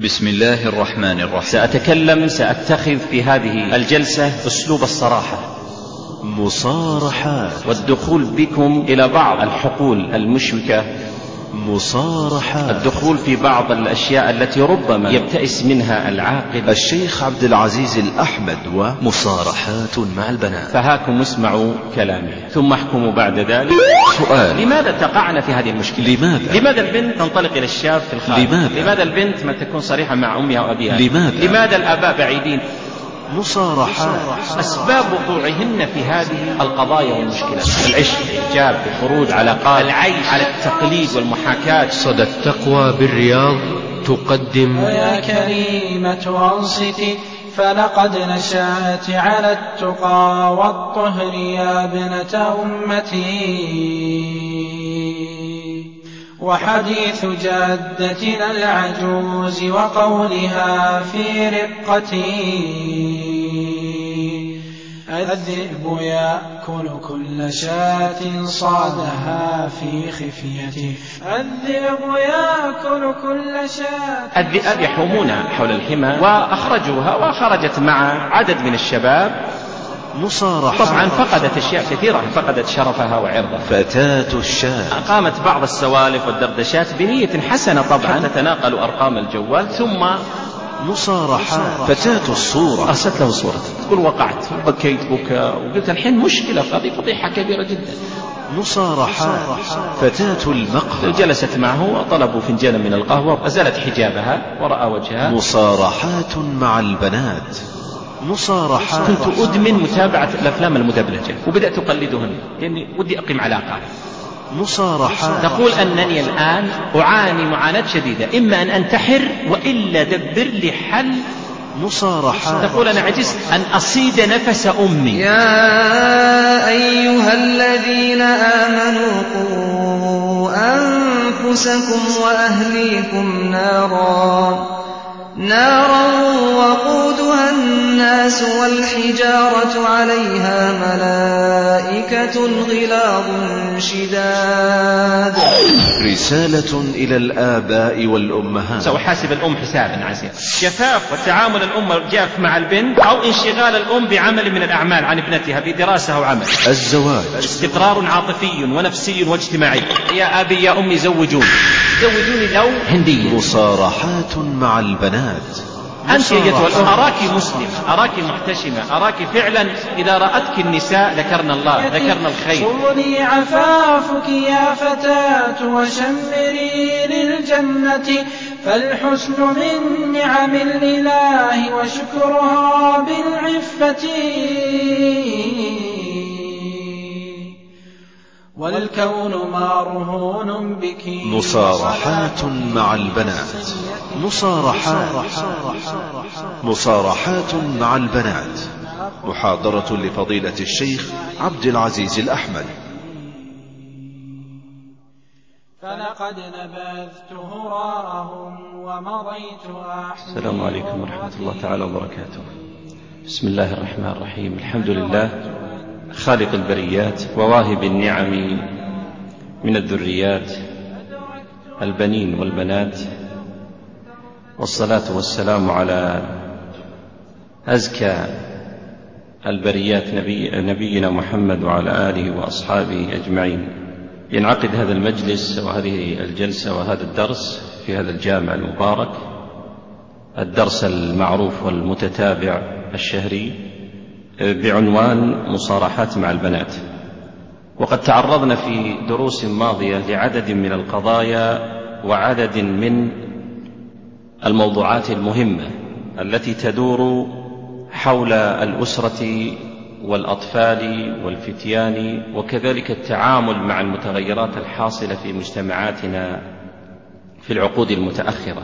بسم الله الرحمن الرحيم. سأتخذ في هذه الجلسة أسلوب الصراحة، مصارحات، والدخول بكم إلى بعض الحقول المشوكة، مصارحات، الدخول في بعض الأشياء التي ربما يبتئس منها العاقل. الشيخ عبد العزيز الأحمد ومصارحات مع البنات. فهاكم اسمعوا كلامي ثم احكموا بعد ذلك. سؤال: لماذا تقعنا في هذه المشكلة؟ لماذا البنت تنطلق إلى الشاب في الخارج؟ لماذا البنت ما تكون صريحة مع أمها وأبيها؟ لماذا الآباء بعيدين؟ مصارحات. أسباب وقوعهن في هذه القضايا والمشكلات: العشق، الإعجاب، الخروج على قال، العيش على التقليد والمحاكاة. صدى التقوى بالرياض تقدم: يا كريمة أنصتي فلقد نشأت على التقى والطهر يا ابنة أمتي، وحديث جدتنا العجوز وقولها في رقتي: الذئب يأكل كل شاة صادها في خفيته. الذئب يأكل كل شاة. الذئاب يحومون حول الحمى وأخرجوها، وخرجت مع عدد من الشباب. مصارحة. طبعا فقدت أشياء كثيرة، فقدت شرفها وعرضها. فتاة الشاب قامت بعض السوالف والدردشات بنية حسنة طبعا، تتناقل أرقام الجوال. ثم مصارحة. فتاة الصورة أرسلت له صورة، تقول وقعت وبكيت بكاء، وقلت الحين مشكلة، هذه فضيحة كبيرة جدا. مصارحة. فتاة المقهى. جلست معه وطلبوا فنجانا من القهوة، أزالت حجابها ورأى وجهها. مصارحات مع البنات. مصارحات. كنت أدمن متابعة الأفلام المدبلجة وبدأت أقلدهن لأني ودي أقيم علاقة. مصارحات. تقول أنني الآن أعاني معاناة شديدة، إما أن أنتحر وإلا دبر لي حل. مصارحات. تقول أنا عجزت أن أصيد نفس أمي. يا أيها الذين آمنوا قوا أنفسكم وأهليكم نارا وقودها الناس والحجارة عليها ملائكة غلاظ شداد. رسالة إلى الآباء والأمهات. سأحاسب الأم حسابا عسيرا. جفاف وتعامل الأم الجاف مع البنت، أو انشغال الأم بعمل من الأعمال عن ابنتها بدراسة أو عمل. الزواج استقرار عاطفي ونفسي واجتماعي. يا أبي يا أمي زوجوني لو هندية. مصارحات مع البنات. أنت أيتها الأم أراك مسلمة، أراك محتشمة، أراك فعلا إذا رأتك النساء ذكرنا الله، ذكرنا الخير. صوني عفافك يا فتاة وشمري للجنة، فالحسن من نعم الإله وشكرها بالعفة، والكون مرهون بك. مصارحات مع البنات. مصارحات مع البنات. محاضرة لفضيلة الشيخ عبد العزيز الأحمد. فلقد نبذت هراءهم ومضيت أحمد. السلام عليكم ورحمة الله تعالى وبركاته. بسم الله الرحمن الرحيم. الحمد لله خالق البريات وواهب النعم من الذريات البنين والبنات، والصلاة والسلام على أزكى البريات نبينا محمد وعلى آله وأصحابه أجمعين. ينعقد هذا المجلس وهذه الجلسة وهذا الدرس في هذا الجامع المبارك، الدرس المعروف والمتتابع الشهري بعنوان مصارحات مع البنات. وقد تعرضنا في دروس ماضية لعدد من القضايا وعدد من الموضوعات المهمة التي تدور حول الأسرة والأطفال والفتيان، وكذلك التعامل مع المتغيرات الحاصلة في مجتمعاتنا في العقود المتأخرة.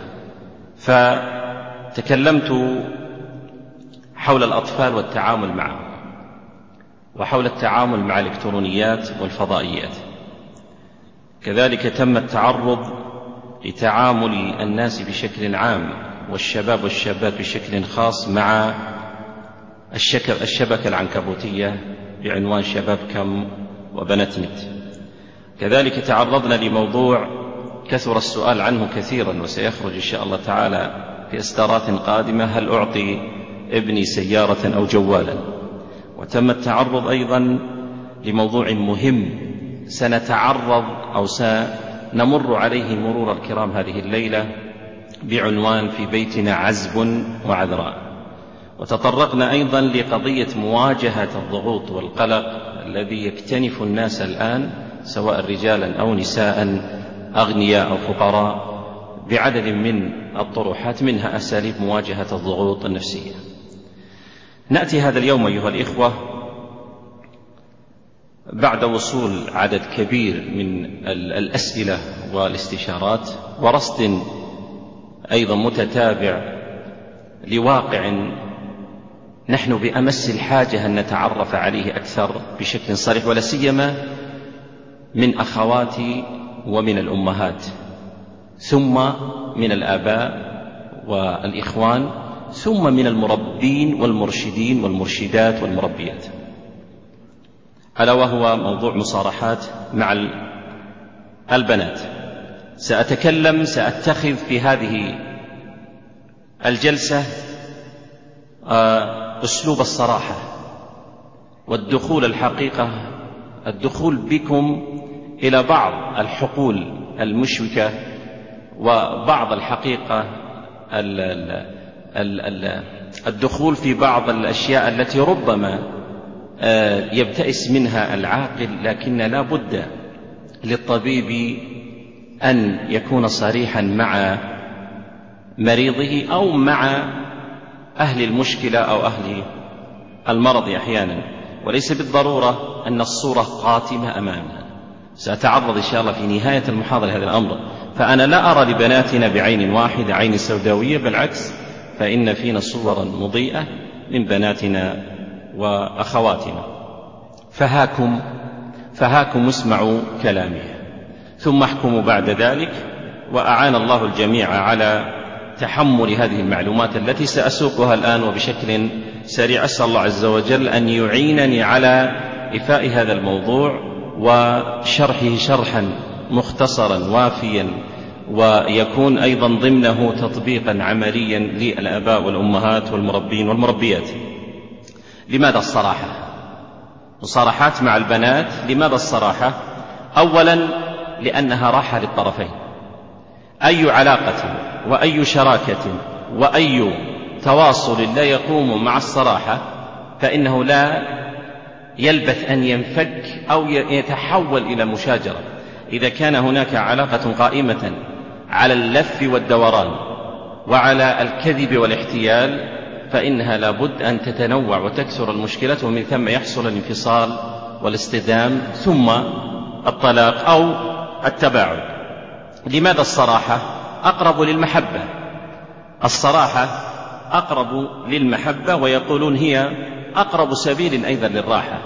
فتكلمت حول الأطفال والتعامل معهم، وحول التعامل مع الإلكترونيات والفضائيات. كذلك تم التعرض لتعامل الناس بشكل عام والشباب والشابات بشكل خاص مع الشبكة العنكبوتية بعنوان شباب كم وبنات نت. كذلك تعرضنا لموضوع كثر السؤال عنه كثيرا، وسيخرج إن شاء الله تعالى في إصدارات قادمة هل أعطي ابني سيارة أو جوالا. وتم التعرض أيضا لموضوع مهم سنتعرض أو سنمر عليه مرور الكرام هذه الليلة بعنوان في بيتنا عزب وعذراء. وتطرقنا أيضا لقضية مواجهة الضغوط والقلق الذي يكتنف الناس الآن سواء رجالا أو نساء، أغنياء أو فقراء، بعدد من الطروحات منها أساليب مواجهة الضغوط النفسية. نأتي هذا اليوم أيها الإخوة بعد وصول عدد كبير من الأسئلة والاستشارات ورصد أيضا متتابع لواقع نحن بأمس الحاجة أن نتعرف عليه أكثر بشكل صريح، ولا سيما من أخواتي ومن الأمهات، ثم من الآباء والإخوان، ثم من المربين والمرشدين والمرشدات والمربيات، ألا وهو موضوع مصارحات مع البنات. سأتخذ في هذه الجلسة أسلوب الصراحة والدخول الحقيقة، الدخول بكم إلى بعض الحقول المشوكة وبعض الحقيقة الدخول في بعض الأشياء التي ربما يبتئس منها العاقل، لكن لا بد للطبيب أن يكون صريحا مع مريضه أو مع أهل المشكلة أو أهل المرض أحيانا، وليس بالضرورة أن الصورة قاتمة أمامنا. سأتعرض إن شاء الله في نهاية المحاضرة هذا الأمر. فأنا لا أرى لبناتنا بعين واحدة عين سوداوية، بالعكس فإن فينا صورا مضيئة من بناتنا وأخواتنا. فهاكم اسمعوا كلامي ثم احكموا بعد ذلك. وأعان الله الجميع على تحمل هذه المعلومات التي سأسوقها الآن وبشكل سريع. أسأل الله عز وجل أن يعينني على إفاء هذا الموضوع وشرحه شرحا مختصرا وافيا، ويكون أيضا ضمنه تطبيقا عمليا للآباء والأمهات والمربين والمربيات. لماذا الصراحة؟ مصارحات مع البنات. لماذا الصراحة؟ أولا لأنها راحة للطرفين. أي علاقة وأي شراكة وأي تواصل لا يقوم مع الصراحة فإنه لا يلبث أن ينفك أو يتحول إلى مشاجرة. إذا كان هناك علاقة قائمة على اللف والدوران وعلى الكذب والاحتيال فإنها لابد أن تتنوع وتكثر المشكلات، ومن ثم يحصل الانفصال والاصطدام ثم الطلاق أو التباعد. لماذا الصراحة؟ أقرب للمحبة. الصراحة أقرب للمحبة، ويقولون هي أقرب سبيل أيضا للراحة.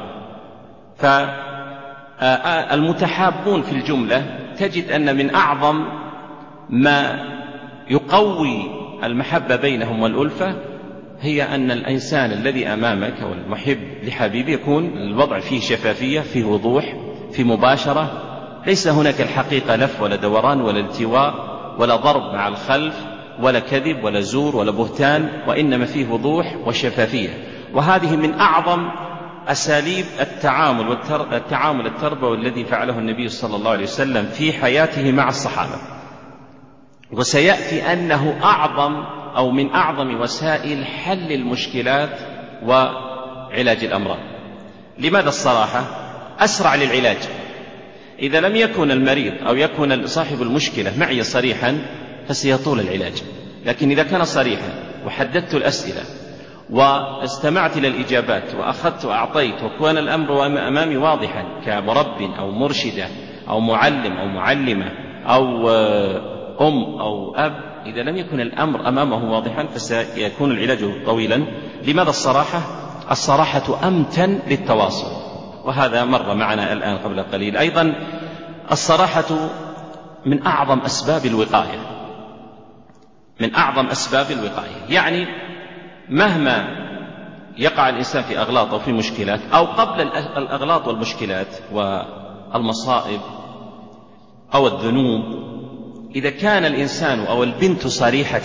فالمتحابون في الجملة تجد أن من أعظم ما يقوي المحبة بينهم والألفة هي أن الإنسان الذي أمامك والمحب لحبيبه يكون الوضع فيه شفافية، فيه وضوح، فيه مباشرة، ليس هناك الحقيقة لف ولا دوران ولا التواء ولا ضرب مع الخلف ولا كذب ولا زور ولا بهتان، وإنما فيه وضوح وشفافية. وهذه من أعظم أساليب التعامل التربوي الذي فعله النبي صلى الله عليه وسلم في حياته مع الصحابة. وسيأتي أنه أعظم أو من أعظم وسائل حل المشكلات وعلاج الأمراض. لماذا الصراحة؟ أسرع للعلاج. إذا لم يكن المريض أو يكون صاحب المشكلة معي صريحا فسيطول العلاج، لكن إذا كان صريحا وحددت الأسئلة واستمعت إلى الإجابات وأخذت وأعطيت وكان الأمر أمامي واضحا كمرب أو مرشدة أو معلم أو معلمة أو أم أو أب، إذا لم يكن الأمر أمامه واضحا فسيكون العلاج طويلا. لماذا الصراحة؟ الصراحة أمتن للتواصل، وهذا مر معنا الآن قبل قليل. أيضا الصراحة من أعظم أسباب الوقاية، من أعظم أسباب الوقاية. يعني مهما يقع الإنسان في أغلاط أو في مشكلات أو قبل الأغلاط والمشكلات والمصائب أو الذنوب، إذا كان الإنسان أو البنت صريحة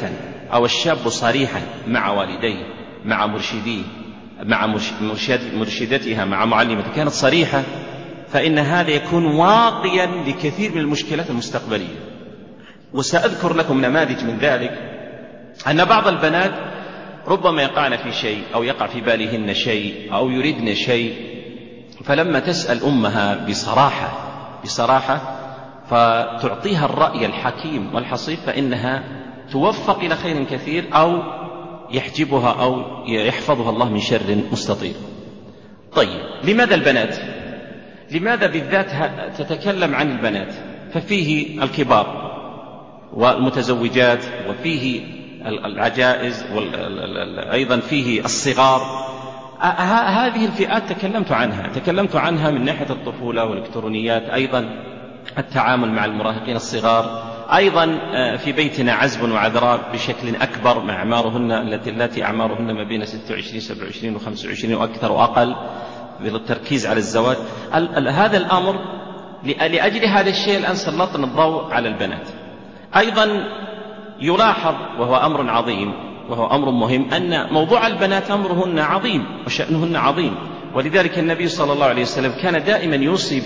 أو الشاب صريحا مع والديه، مع مرشديه، مع مرشدتها، مع معلمته، كانت صريحة، فإن هذا يكون واقيا لكثير من المشكلات المستقبلية. وسأذكر لكم نماذج من ذلك، أن بعض البنات ربما يقعن في شيء أو يقع في بالهن شيء أو يريدن شيء، فلما تسأل أمها بصراحة فتعطيها الرأي الحكيم والحصيف، فإنها توفق إلى خير كثير، أو يحجبها أو يحفظها الله من شر مستطير. طيب، لماذا البنات؟ لماذا بالذات تتكلم عن البنات؟ ففيه الكبار والمتزوجات، وفيه العجائز، وأيضا فيه الصغار. هذه الفئات تكلمت عنها من ناحية الطفولة والإلكترونيات، أيضا التعامل مع المراهقين الصغار، أيضا في بيتنا عزب وعذراء بشكل أكبر مع أعمارهن التي أعمارهن ما بين 26 27 و25 وأكثر وأقل، بالتركيز على الزواج. هذا الأمر لأجل هذا الشيء الآن سلطنا الضوء على البنات. أيضا يلاحظ، وهو أمر عظيم وهو أمر مهم، أن موضوع البنات أمرهن عظيم وشأنهن عظيم، ولذلك النبي صلى الله عليه وسلم كان دائما يوصي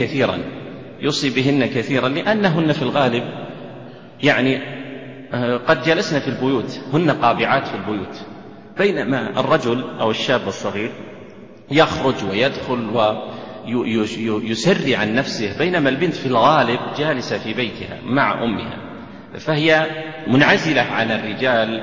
بهن كثيرا، لأنهن في الغالب يعني قد جلسن في البيوت، هن قابعات في البيوت، بينما الرجل أو الشاب الصغير يخرج ويدخل ويسري عن نفسه، بينما البنت في الغالب جالسة في بيتها مع أمها، فهي منعزلة عن الرجال،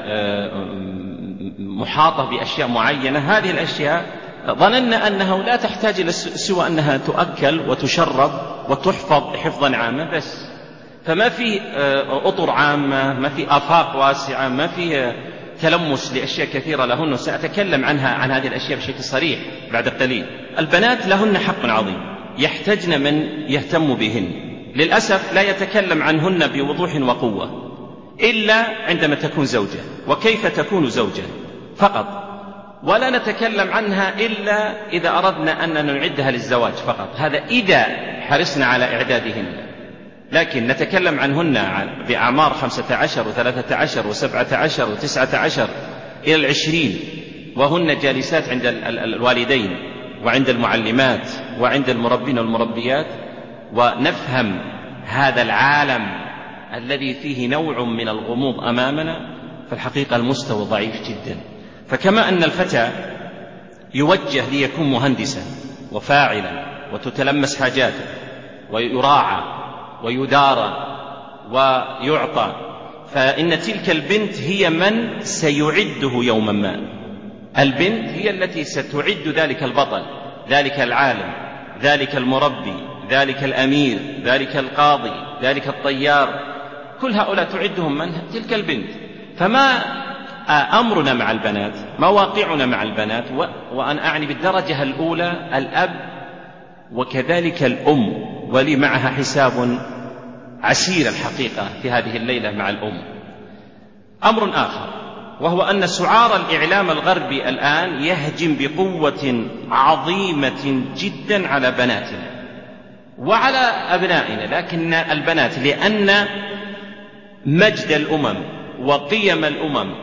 محاطة بأشياء معينة. هذه الأشياء ظننا أنها لا تحتاج إلى سوى أنها تؤكل وتشرب وتحفظ حفظا عاما بس، فما في أطر عامة، ما في آفاق واسعة، ما في تلمس لأشياء كثيرة لهن. سأتكلم عن هذه الأشياء بشكل صريح بعد قليل. البنات لهن حق عظيم، يحتجن من يهتم بهن. للأسف لا يتكلم عنهن بوضوح وقوة إلا عندما تكون زوجة، وكيف تكون زوجة فقط، ولا نتكلم عنها إلا إذا أردنا أن نعدها للزواج فقط، هذا إذا حرصنا على إعدادهن. لكن نتكلم عنهن بأعمار 15 و13 و17 و19 إلى 20، وهن جالسات عند الوالدين وعند المعلمات وعند المربين والمربيات، ونفهم هذا العالم الذي فيه نوع من الغموض أمامنا، فالحقيقة المستوى ضعيف جدا. فكما أن الفتى يوجه ليكون مهندسا وفاعلا وتتلمس حاجاته ويراعى ويدارى ويعطى، فإن تلك البنت هي من سيعده يوما ما. البنت هي التي ستعد ذلك البطل، ذلك العالم، ذلك المربي، ذلك الأمير، ذلك القاضي، ذلك الطيار، كل هؤلاء تعدهم من؟ تلك البنت. فما أمرنا مع البنات، مواقعنا مع البنات، وأنا أعني بالدرجة الأولى الأب وكذلك الأم، ولي معها حساب عسير الحقيقة في هذه الليلة مع الأم. أمر آخر، وهو أن سعار الإعلام الغربي الآن يهجم بقوة عظيمة جدا على بناتنا وعلى أبنائنا، لكن البنات لأن مجد الأمم وقيم الأمم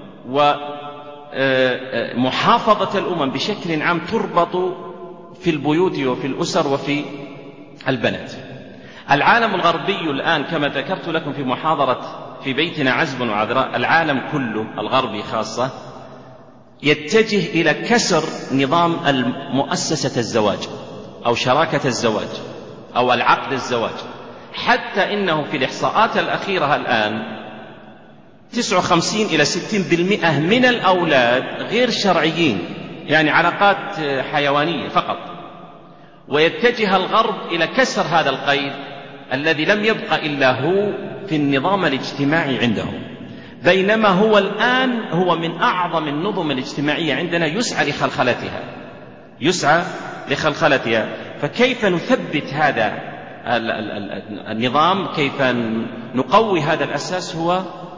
ومحافظة الأمم بشكل عام تربط في البيوت وفي الأسر وفي البنات. العالم الغربي الآن كما ذكرت لكم في محاضرة في بيتنا عزب وعذراء، العالم كله الغربي خاصة يتجه إلى كسر نظام مؤسسة الزواج أو شراكة الزواج أو العقد الزواج، حتى إنه في الإحصاءات الأخيرة الآن 59 إلى 60% من الأولاد غير شرعيين، يعني علاقات حيوانية فقط، ويتجه الغرب إلى كسر هذا القيد الذي لم يبقى إلا هو في النظام الاجتماعي عندهم، بينما هو الآن هو من أعظم النظم الاجتماعية عندنا، يسعى لخلخلتها. فكيف نثبت هذا النظام، كيف نقوي هذا الأساس؟ هو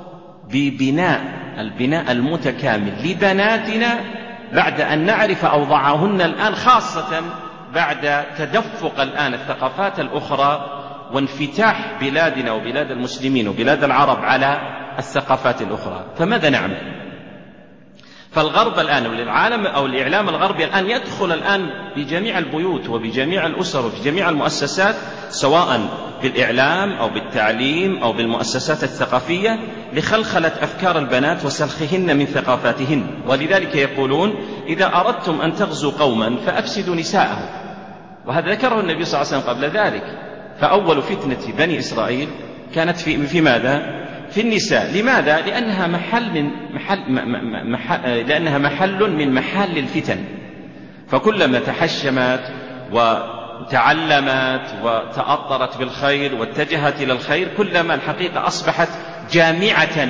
البناء المتكامل لبناتنا بعد أن نعرف أوضاعهن الآن، خاصة بعد تدفق الآن الثقافات الأخرى وانفتاح بلادنا وبلاد المسلمين وبلاد العرب على الثقافات الأخرى. فماذا نعمل؟ فالغرب الآن والعالم أو الإعلام الغربي الآن يدخل الآن بجميع البيوت وبجميع الأسر وفي جميع المؤسسات، سواء بالإعلام أو بالتعليم أو بالمؤسسات الثقافية، لخلخلة أفكار البنات وسلخهن من ثقافاتهن. ولذلك يقولون: إذا أردتم أن تغزوا قوما فأفسدوا نساءهم. وهذا ذكره النبي صلى الله عليه وسلم قبل ذلك. فأول فتنة بني إسرائيل كانت في ماذا؟ في النساء. لماذا؟ لأنها محل من محل الفتن. فكلما تحشمت وتعلمت وتأطرت بالخير واتجهت إلى الخير، كلما الحقيقة أصبحت جامعة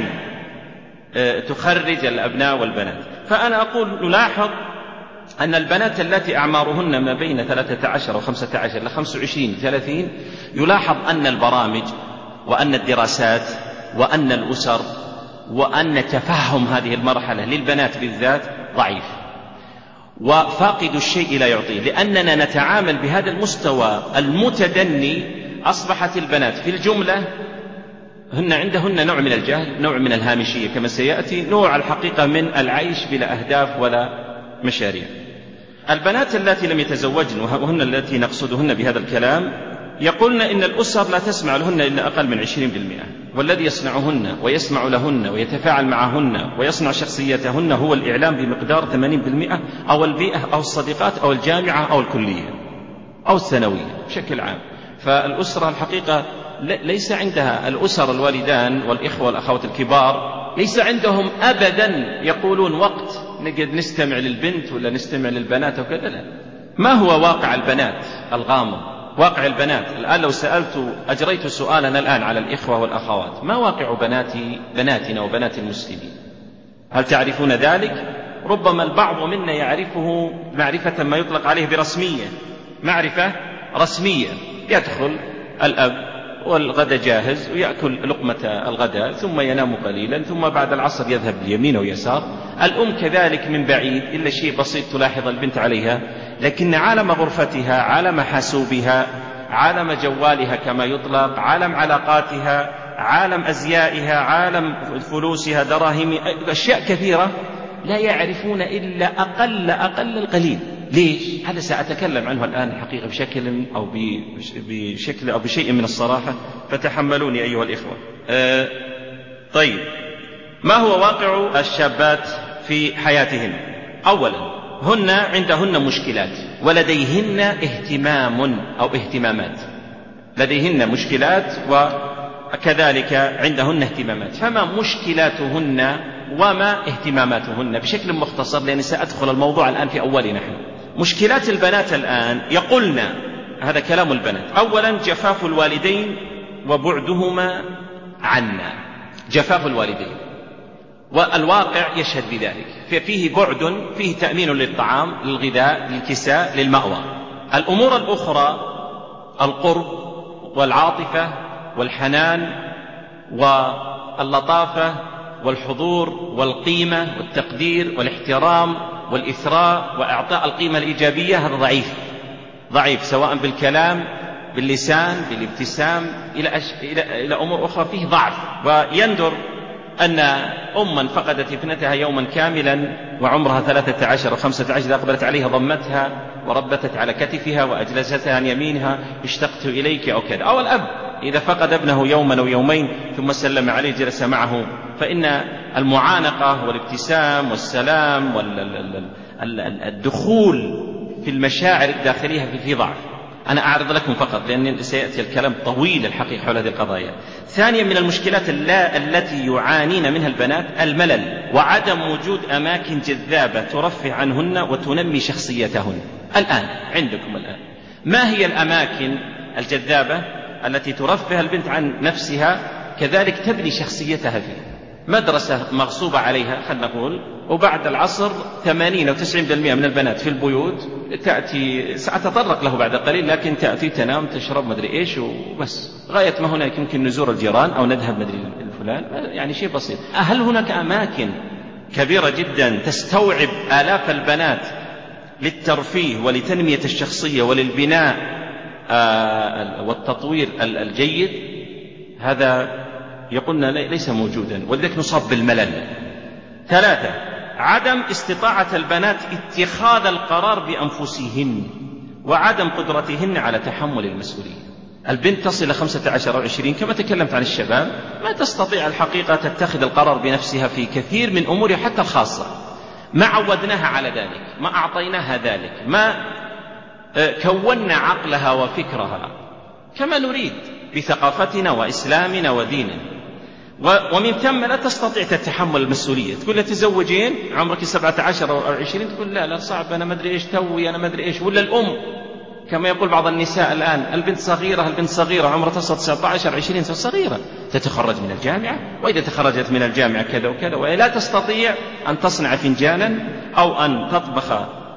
تخرج الأبناء والبنات. فأنا أقول نلاحظ أن البنات التي أعمارهن ما بين 13 و15 إلى 25 30، يلاحظ أن البرامج وأن الدراسات وأن الأسر وأن تفهم هذه المرحلة للبنات بالذات ضعيف، وفاقد الشيء لا يعطيه. لأننا نتعامل بهذا المستوى المتدني، أصبحت البنات في الجملة عندهن نوع من الجهل، نوع من الهامشية كما سيأتي، نوع الحقيقة من العيش بلا أهداف ولا مشاريع. البنات التي لم يتزوجن، وهن التي نقصدهن بهذا الكلام، يقولن إن الأسر لا تسمع لهن إلا أقل من 20%، والذي يصنعهن ويسمع لهن ويتفاعل معهن ويصنع شخصيتهن هو الإعلام بمقدار 80%، أو البيئة أو الصديقات أو الجامعة أو الكلية أو الثانوية بشكل عام. فالأسرة الحقيقة ليس عندها، الأسر الوالدان والإخوة والأخوات الكبار ليس عندهم أبدا يقولون وقت نقعد نستمع للبنت ولا نستمع للبنات وكذا. لا. ما هو واقع البنات الغامض؟ واقع البنات الآن، لو أجريت سؤالنا الآن على الإخوة والأخوات: ما واقع بناتنا وبنات المسلمين؟ هل تعرفون ذلك؟ ربما البعض منا يعرفه معرفة ما يطلق عليه برسمية، معرفة رسمية. يدخل الأب والغداء جاهز ويأكل لقمة الغداء ثم ينام قليلا، ثم بعد العصر يذهب ليمين ويسار. الأم كذلك من بعيد، إلا شيء بسيط تلاحظ البنت عليها، لكن عالم غرفتها، عالم حاسوبها، عالم جوالها كما يطلق، عالم علاقاتها، عالم أزيائها، عالم فلوسها، دراهمها، أشياء كثيرة لا يعرفون إلا أقل القليل. ليش؟ هذا سأتكلم عنه الآن الحقيقة بشكل أو بشيء من الصراحة، فتحملوني أيها الإخوة. طيب، ما هو واقع الشابات في حياتهن؟ أولا، عندهن مشكلات ولديهن اهتمام أو اهتمامات، لديهن مشكلات وكذلك عندهن اهتمامات. فما مشكلاتهن وما اهتماماتهن بشكل مختصر، لأني سأدخل الموضوع الآن في أوله. نحن مشكلات البنات الآن يقولنا، هذا كلام البنات: أولا جفاف الوالدين وبعدهما عنا، جفاف الوالدين، والواقع يشهد بذلك. فيه بعد، فيه تأمين للطعام، للغذاء، للكساء، للمأوى. الأمور الأخرى القرب والعاطفة والحنان واللطافة والحضور والقيمة والتقدير والاحترام والإثراء وإعطاء القيمة الإيجابية، هذا ضعيف، سواء بالكلام، باللسان، بالابتسام، إلى أمور أخرى فيه ضعف. ويندر أن أما فقدت ابنتها يوما كاملا وعمرها 13 أو 15، إذا أقبلت عليها ضمتها وربتت على كتفها وأجلستها عن يمينها: اشتقت إليك أو كذا. أو الأب إذا فقد ابنه يوما أو يومين ثم سلم عليه جلس معه، فإن المعانقة والابتسام والسلام والدخول في المشاعر الداخلية في ضعف. أنا أعرض لكم فقط لأن سيأتي الكلام طويل الحقيقة حول هذه القضايا. ثانيا، من المشكلات التي يعانين منها البنات الملل وعدم وجود أماكن جذابة ترفه عنهن وتنمي شخصيتهن. الآن عندكم ما هي الأماكن الجذابة التي ترفه البنت عن نفسها كذلك تبني شخصيتها فيها؟ مدرسة مغصوبة عليها خلنا نقول، وبعد العصر 80 أو 90% من البنات في البيوت تأتي، سأتطرق له بعد قليل، لكن تأتي تنام تشرب مدري إيش وبس، غاية ما هناك يمكن نزور الجيران أو نذهب مدري الفلان، يعني شيء بسيط. هل هناك أماكن كبيرة جدا تستوعب آلاف البنات للترفيه ولتنمية الشخصية وللبناء والتطوير الجيد؟ هذا يقولنا ليس موجودا، ولذلك نصاب بالملل. 3 عدم استطاعة البنات اتخاذ القرار بأنفسهن وعدم قدرتهن على تحمل المسؤولية. البنت تصل إلى 15 أو 20 كما تكلمت عن الشباب، ما تستطيع الحقيقة تتخذ القرار بنفسها في كثير من أمورها حتى الخاصة، ما عودناها على ذلك، ما أعطيناها ذلك، ما كونا عقلها وفكرها كما نريد بثقافتنا وإسلامنا وديننا. ومن ثم لا تستطيع تتحمل المسؤولية. تقول لها تزوجين عمرك 17 أو 20، تقول لا صعب، أنا ما أدري إيش توي، أنا ما أدري إيش. ولا الأم كما يقول بعض النساء الآن، البنت صغيرة عمرها تصل 19 20 سنة، صغيرة، تتخرج من الجامعة، وإذا تخرجت من الجامعة كذا وكذا، ولا تستطيع أن تصنع فنجانا أو أن تطبخ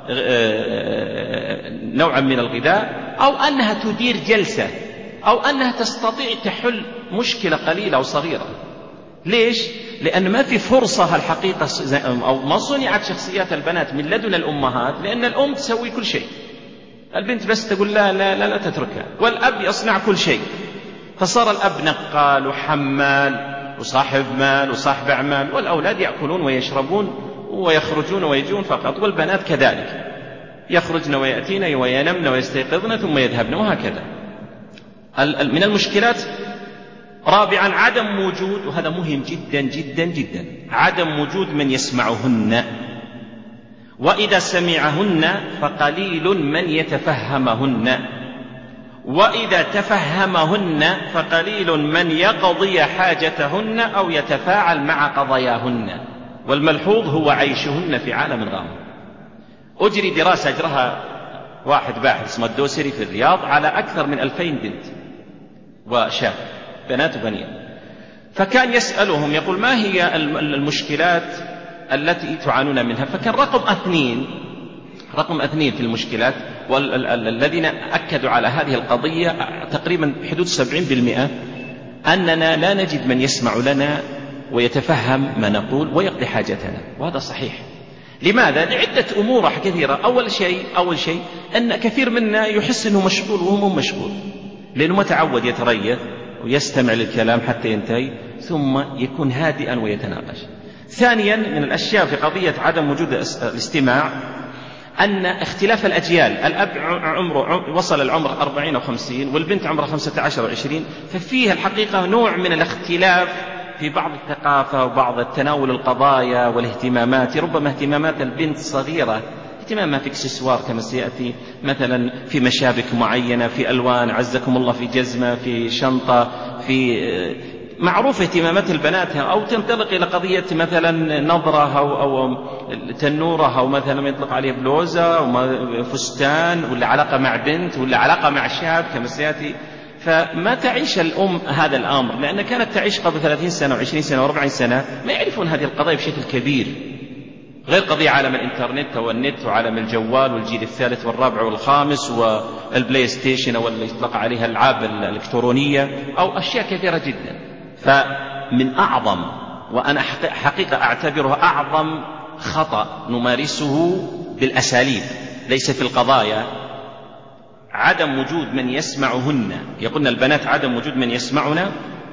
نوعا من الغذاء، أو أنها تدير جلسة، أو أنها تستطيع تحل مشكلة قليلة أو صغيرة. ليش؟ لأن ما في فرصة الحقيقة، أو ما صنعت شخصيات البنات من لدن الأمهات، لأن الأم تسوي كل شيء، البنت بس تقول لا تتركها، والأب يصنع كل شيء. فصار الأب نقال وحمال وصاحب مال وصاحب أعمال، والأولاد يأكلون ويشربون ويخرجون ويجون فقط، والبنات كذلك يخرجن ويأتين وينمن ويستيقظن ثم يذهبن، وهكذا. من المشكلات 4 عدم وجود، وهذا مهم جدا جدا جدا، عدم وجود من يسمعهن، وإذا سمعهن فقليل من يتفهمهن، وإذا تفهمهن فقليل من يقضي حاجتهن أو يتفاعل مع قضاياهن. والملحوظ هو عيشهن في عالم غامض. أجري دراسة أجرها واحد باحث اسمه الدوسري في الرياض على أكثر من 2000 بنت وشاب، بنات وبنين، فكان يسألهم يقول ما هي المشكلات التي تعانون منها، فكان رقم 2 في المشكلات، والذين أكدوا على هذه القضية تقريبا حدود 70%، أننا لا نجد من يسمع لنا ويتفهم ما نقول ويقضي حاجتنا. وهذا صحيح. لماذا؟ لعدة أمور كثيرة. أول شيء أن كثير منا يحس أنه مشغول وهو مو مشغول، لأنه متعود يتريث ويستمع للكلام حتى ينتهي، ثم يكون هادئا ويتناقش. ثانيا من الأشياء في قضية عدم وجود الاستماع أن اختلاف الأجيال، الأب عمره وصل العمر 40 أو 50 والبنت عمرها 15 أو 20، ففيه الحقيقة نوع من الاختلاف في بعض الثقافة وبعض التناول القضايا والاهتمامات. ربما اهتمامات البنت صغيرة، اهتمامها في اكسسوار كما سيأتي مثلا، في مشابك معينة، في ألوان عزكم الله، في جزمة، في شنطة، في معروف اهتمامات البنات، أو تنطلق إلى قضية مثلا نظرة أو تنورة، أو مثلا يطلق عليه بلوزة أو فستان، ولا علاقة مع بنت، ولا علاقة مع شاب كما سيأتي. فما تعيش الأم هذا الأمر، لأن كانت تعيش قبل 30 سنة و20 سنة و40 سنة ما يعرفون هذه القضايا بشكل كبير، غير قضية عالم الإنترنت والنت وعالم الجوال والجيل الثالث والرابع والخامس والبلاي ستيشن، أو اللي يطلق عليها الألعاب الإلكترونية، أو أشياء كثيرة جدا. فمن أعظم، وأنا حقيقة أعتبرها أعظم خطأ نمارسه بالأساليب ليس في القضايا، عدم وجود من يسمعهن. يقولن البنات عدم وجود من يسمعنا،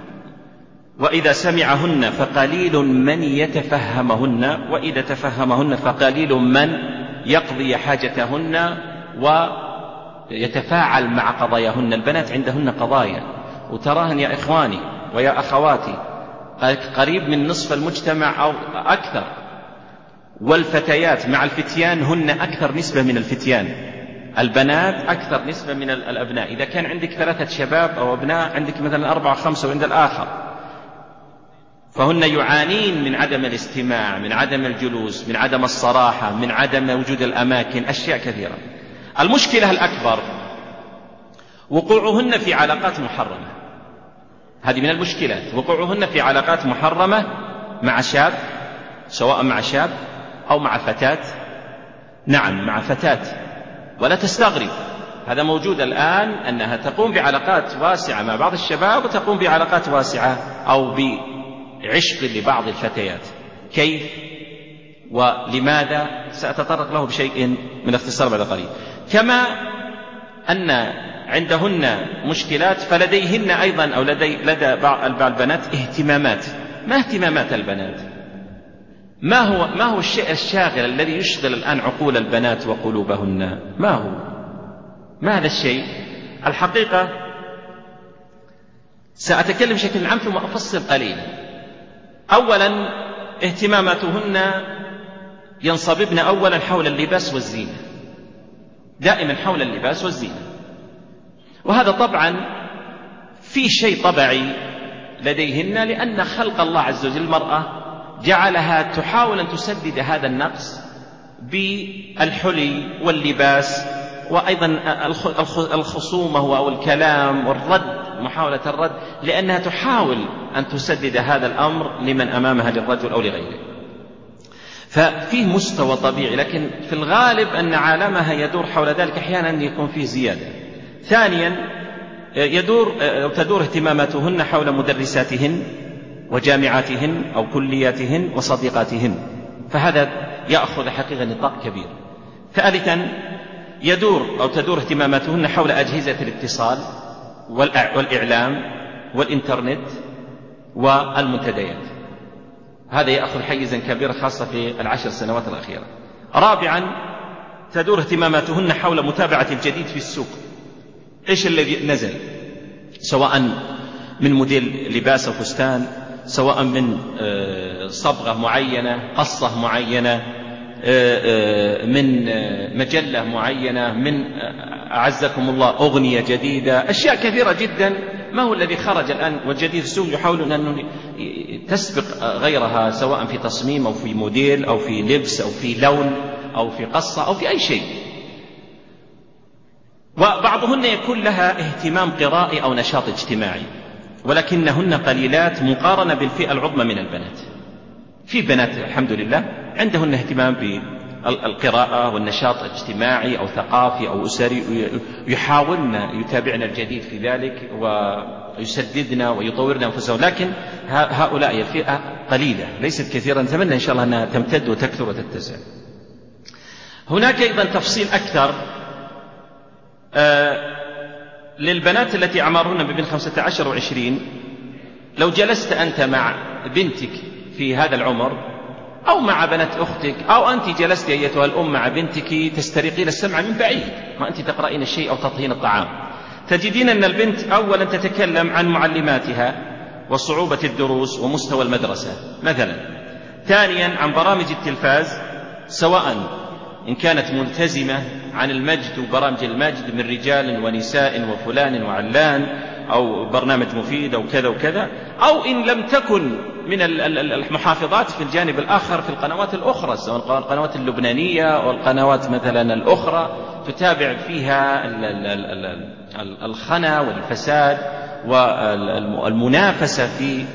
وإذا سمعهن فقليل من يتفهمهن، وإذا تفهمهن فقليل من يقضي حاجتهن ويتفاعل مع قضاياهن. البنات عندهن قضايا، وتراهن يا إخواني ويا أخواتي قريب من نصف المجتمع أو أكثر، والفتيات مع الفتيان هن أكثر نسبة من الفتيان، البنات أكثر نسبة من الأبناء. إذا كان عندك 3 شباب أو أبناء، عندك مثلا 4 أو 5 وعند الآخر، فهن يعانين من عدم الاستماع، من عدم الجلوس، من عدم الصراحة، من عدم وجود الأماكن، أشياء كثيرة. المشكلة الأكبر وقوعهن في علاقات محرمة، هذه من المشكلات، وقوعهن في علاقات محرمة مع شاب، سواء مع شاب أو مع فتاة. نعم مع فتاة، ولا تستغرب، هذا موجود الآن، أنها تقوم بعلاقات واسعة مع بعض الشباب وتقوم بعلاقات واسعة أو بعشق لبعض الفتيات. كيف ولماذا؟ سأتطرق له بشيء من اختصار بعد قليل. كما أن عندهن مشكلات فلديهن أيضا أو لدى بعض البنات اهتمامات. ما اهتمامات البنات؟ ما هو الشيء الشاغل الذي يشغل الآن عقول البنات وقلوبهن؟ ما هذا الشيء؟ الحقيقة سأتكلم بشكل عام ثم أفصل قليلا. أولا اهتماماتهن ينصببن أولا حول اللباس والزينة، دائما حول اللباس والزينة، وهذا طبعا في شيء طبيعي لديهن، لأن خلق الله عز وجل المرأة جعلها تحاول أن تسدد هذا النقص بالحلي واللباس، وأيضا الخصومة أو الكلام والرد، محاولة الرد، لأنها تحاول أن تسدد هذا الأمر لمن أمامها، للرجل أو لغيره. ففيه مستوى طبيعي، لكن في الغالب أن عالمها يدور حول ذلك، أحيانا يكون فيه زيادة. ثانيا تدور اهتماماتهن حول مدرساتهن وجامعاتهن أو كلياتهن وصديقاتهن، فهذا يأخذ حقيقة نطاق كبير. ثالثا تدور اهتماماتهن حول أجهزة الاتصال والإعلام والإنترنت والمنتديات، هذا يأخذ حيزا كبيرا خاصة في 10 سنوات الأخيرة. رابعا تدور اهتماماتهن حول متابعة الجديد في السوق، إيش الذي نزل، سواء من موديل لباس أو فستان، سواء من صبغة معينة، قصة معينة، من مجلة معينة، من أعزكم الله أغنية جديدة، أشياء كثيرة جدا. ما هو الذي خرج الآن والجديد في السوق؟ يحاولون أن تسبق غيرها، سواء في تصميم أو في موديل أو في لبس أو في لون أو في قصة أو في أي شيء. وبعضهن يكون لها اهتمام قرائي أو نشاط اجتماعي، ولكنهن قليلات مقارنة بالفئة العظمى من البنات. في بنات الحمد لله عندهن اهتمام بالقراءة والنشاط الاجتماعي أو ثقافي أو أسري، يحاولن يتابعن الجديد في ذلك ويسددن ويطورن أنفسهم، لكن هؤلاء الفئة قليلة ليست كثيرة، نتمنى إن شاء الله أنها تمتد وتكثر وتتسع. هناك أيضا تفصيل أكثر للبنات التي أعمارهن بين 15 و20. لو جلست أنت مع بنتك في هذا العمر أو مع بنات أختك، أو أنت جلست أيتها الأم مع بنتك تسترقين السمع من بعيد، ما أنت تقرأين الشيء أو تطهين الطعام، تجدين أن البنت أولا تتكلم عن معلماتها وصعوبة الدروس ومستوى المدرسة مثلا. ثانيا عن برامج التلفاز، سواء إن كانت ملتزمة عن المجد وبرامج المجد من رجال ونساء وفلان وعلان، أو برنامج مفيد أو كذا وكذا، أو إن لم تكن من المحافظات في الجانب الآخر في القنوات الأخرى، سواء القنوات اللبنانية أو القنوات مثلا الأخرى، تتابع فيها الخنا والفساد والمنافسة في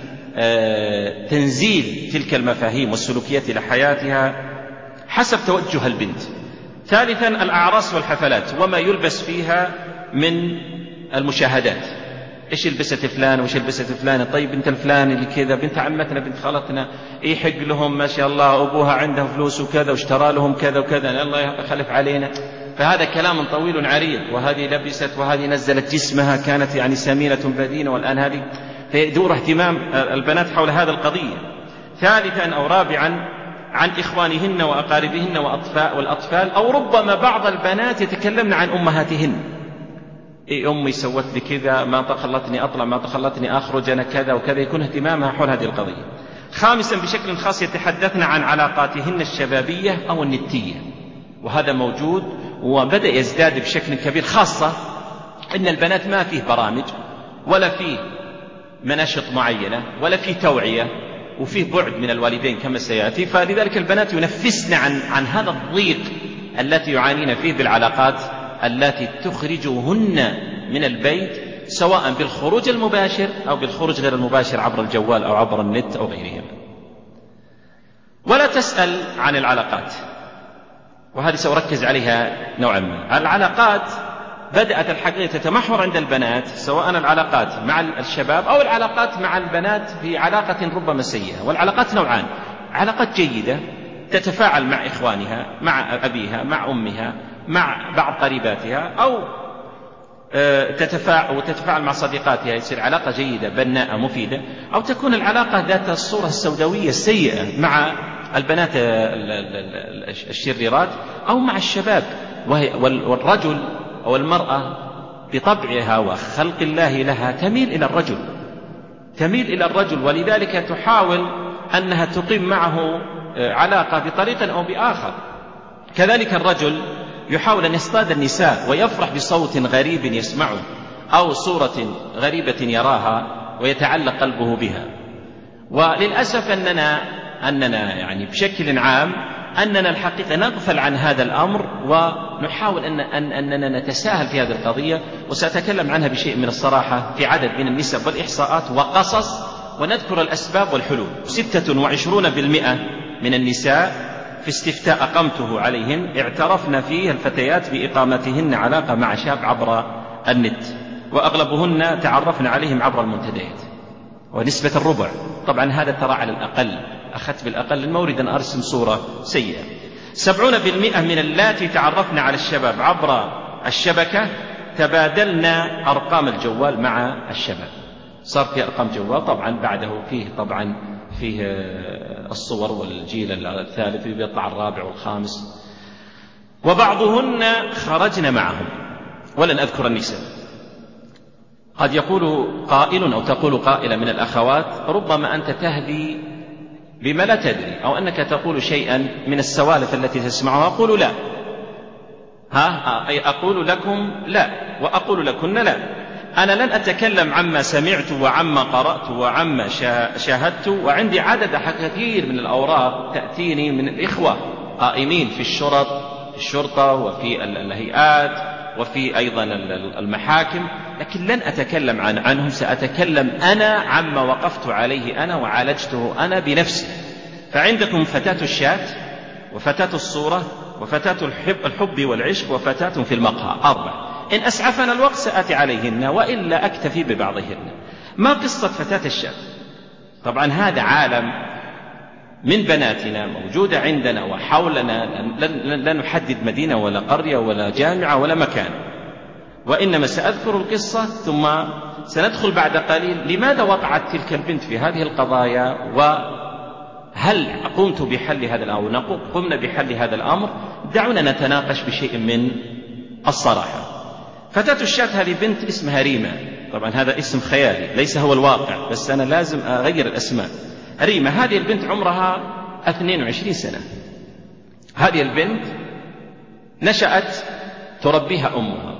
تنزيل تلك المفاهيم والسلوكيات لحياتها حسب توجه البنت. ثالثا الأعراس والحفلات وما يلبس فيها من المشاهدات، إيش لبست فلان وإيش لبست فلان، طيب بنت الفلان اللي كذا، بنت عمتنا بنت خالتنا يحق لهم ما شاء الله أبوها عنده فلوس وكذا واشترى لهم كذا وكذا، الله يخلف علينا. فهذا كلام طويل عريض، وهذه لبست وهذه نزلت جسمها كانت يعني سمينة بدينة، والآن هذه، فيدور اهتمام البنات حول هذا القضية. ثالثا أو رابعا عن إخوانهن وأقاربهن والأطفال، أو ربما بعض البنات يتكلمن عن أمهاتهن، أمي سوت لي كذا، ما تخلتني أطلع، ما تخلتني أخرج، أنا كذا وكذا، يكون اهتمامها حول هذه القضية. خامسا بشكل خاص يتحدثن عن علاقاتهن الشبابية أو النتية، وهذا موجود وبدأ يزداد بشكل كبير، خاصة أن البنات ما فيه برامج ولا فيه مناشط معينة ولا فيه توعية، وفيه بعد من الوالدين كما سيأتي، فلذلك البنات ينفسن عن هذا الضيق التي يعانين فيه بالعلاقات التي تخرجهن من البيت، سواء بالخروج المباشر أو بالخروج غير المباشر عبر الجوال أو عبر النت أو غيرهما. ولا تسأل عن العلاقات، وهذه سأركز عليها نوعا ما. العلاقات بدأت الحقيقة تتمحور عند البنات، سواء العلاقات مع الشباب أو العلاقات مع البنات في علاقة ربما سيئة. والعلاقات نوعان: علاقات جيدة تتفاعل مع إخوانها، مع أبيها، مع أمها، مع بعض قريباتها، أو وتتفاعل مع صديقاتها، يصير علاقة جيدة بناءة مفيدة، أو تكون العلاقة ذات الصورة السوداوية السيئة مع البنات الشريرات أو مع الشباب. والرجل أو المرأة بطبعها وخلق الله لها تميل إلى الرجل، ولذلك تحاول أنها تقيم معه علاقة بطريقة أو بآخر. كذلك الرجل يحاول أن يصطاد النساء ويفرح بصوت غريب يسمعه أو صورة غريبة يراها ويتعلق قلبه بها. وللأسف أننا يعني بشكل عام أننا الحقيقة نغفل عن هذا الأمر، ونحاول أننا نتساهل في هذه القضية، وسأتكلم عنها بشيء من الصراحة في عدد من النسب والإحصاءات وقصص، ونذكر الأسباب والحلول. 26% من النساء في استفتاء أقمته عليهن اعترفن فيه الفتيات بإقامتهن علاقة مع شاب عبر النت، وأغلبهن تعرفن عليهم عبر المنتديات، ونسبة الربع. طبعا هذا ترى على الأقل، أخذت بالأقل المورد أن أرسم صورة سيئة. 70% من اللاتي تعرفن على الشباب عبر الشبكة تبادلنا أرقام الجوال مع الشباب. صار في أرقام جوال، طبعا بعده فيه الصور والجيل الثالث بيطلع الرابع والخامس. وبعضهن خرجن معهم، ولن أذكر النساء. قد يقول قائل أو تقول قائلة من الأخوات: ربما أنت تهدي بما لا تدري، أو أنك تقول شيئا من السوالف التي تسمعها. أقول لا، أقول لكم لا، وأقول لكن لا. أنا لن أتكلم عما سمعت وعما قرأت وعما شاهدت، وعندي عدد كثير من الأوراق تأتيني من الإخوة قائمين في الشرطة وفي الهيئات وفي أيضا المحاكم، لكن لن أتكلم عنهم. سأتكلم أنا عما وقفت عليه أنا وعالجته أنا بنفسي. فعندكم فتاة الشات، وفتاة الصورة، وفتاة الحب والعشق، وفتاة في المقهى، 4. إن أسعفنا الوقت سأتي عليهن، وإلا أكتفي ببعضهن. ما قصة فتاة الشات؟ طبعا هذا عالم من بناتنا موجودة عندنا وحولنا، لا نحدد مدينة ولا قرية ولا جامعة ولا مكان، وإنما سأذكر القصة ثم سندخل بعد قليل لماذا وقعت تلك البنت في هذه القضايا، وهل قمت بحل هذا الأمر أو قمنا بحل هذا الأمر. دعونا نتناقش بشيء من الصراحة. فتاة الشات هذه بنت اسمها ريما، طبعا هذا اسم خيالي ليس هو الواقع، بس أنا لازم أغير الأسماء. ريما هذه البنت عمرها 22 سنة. هذه البنت نشأت تربيها أمها،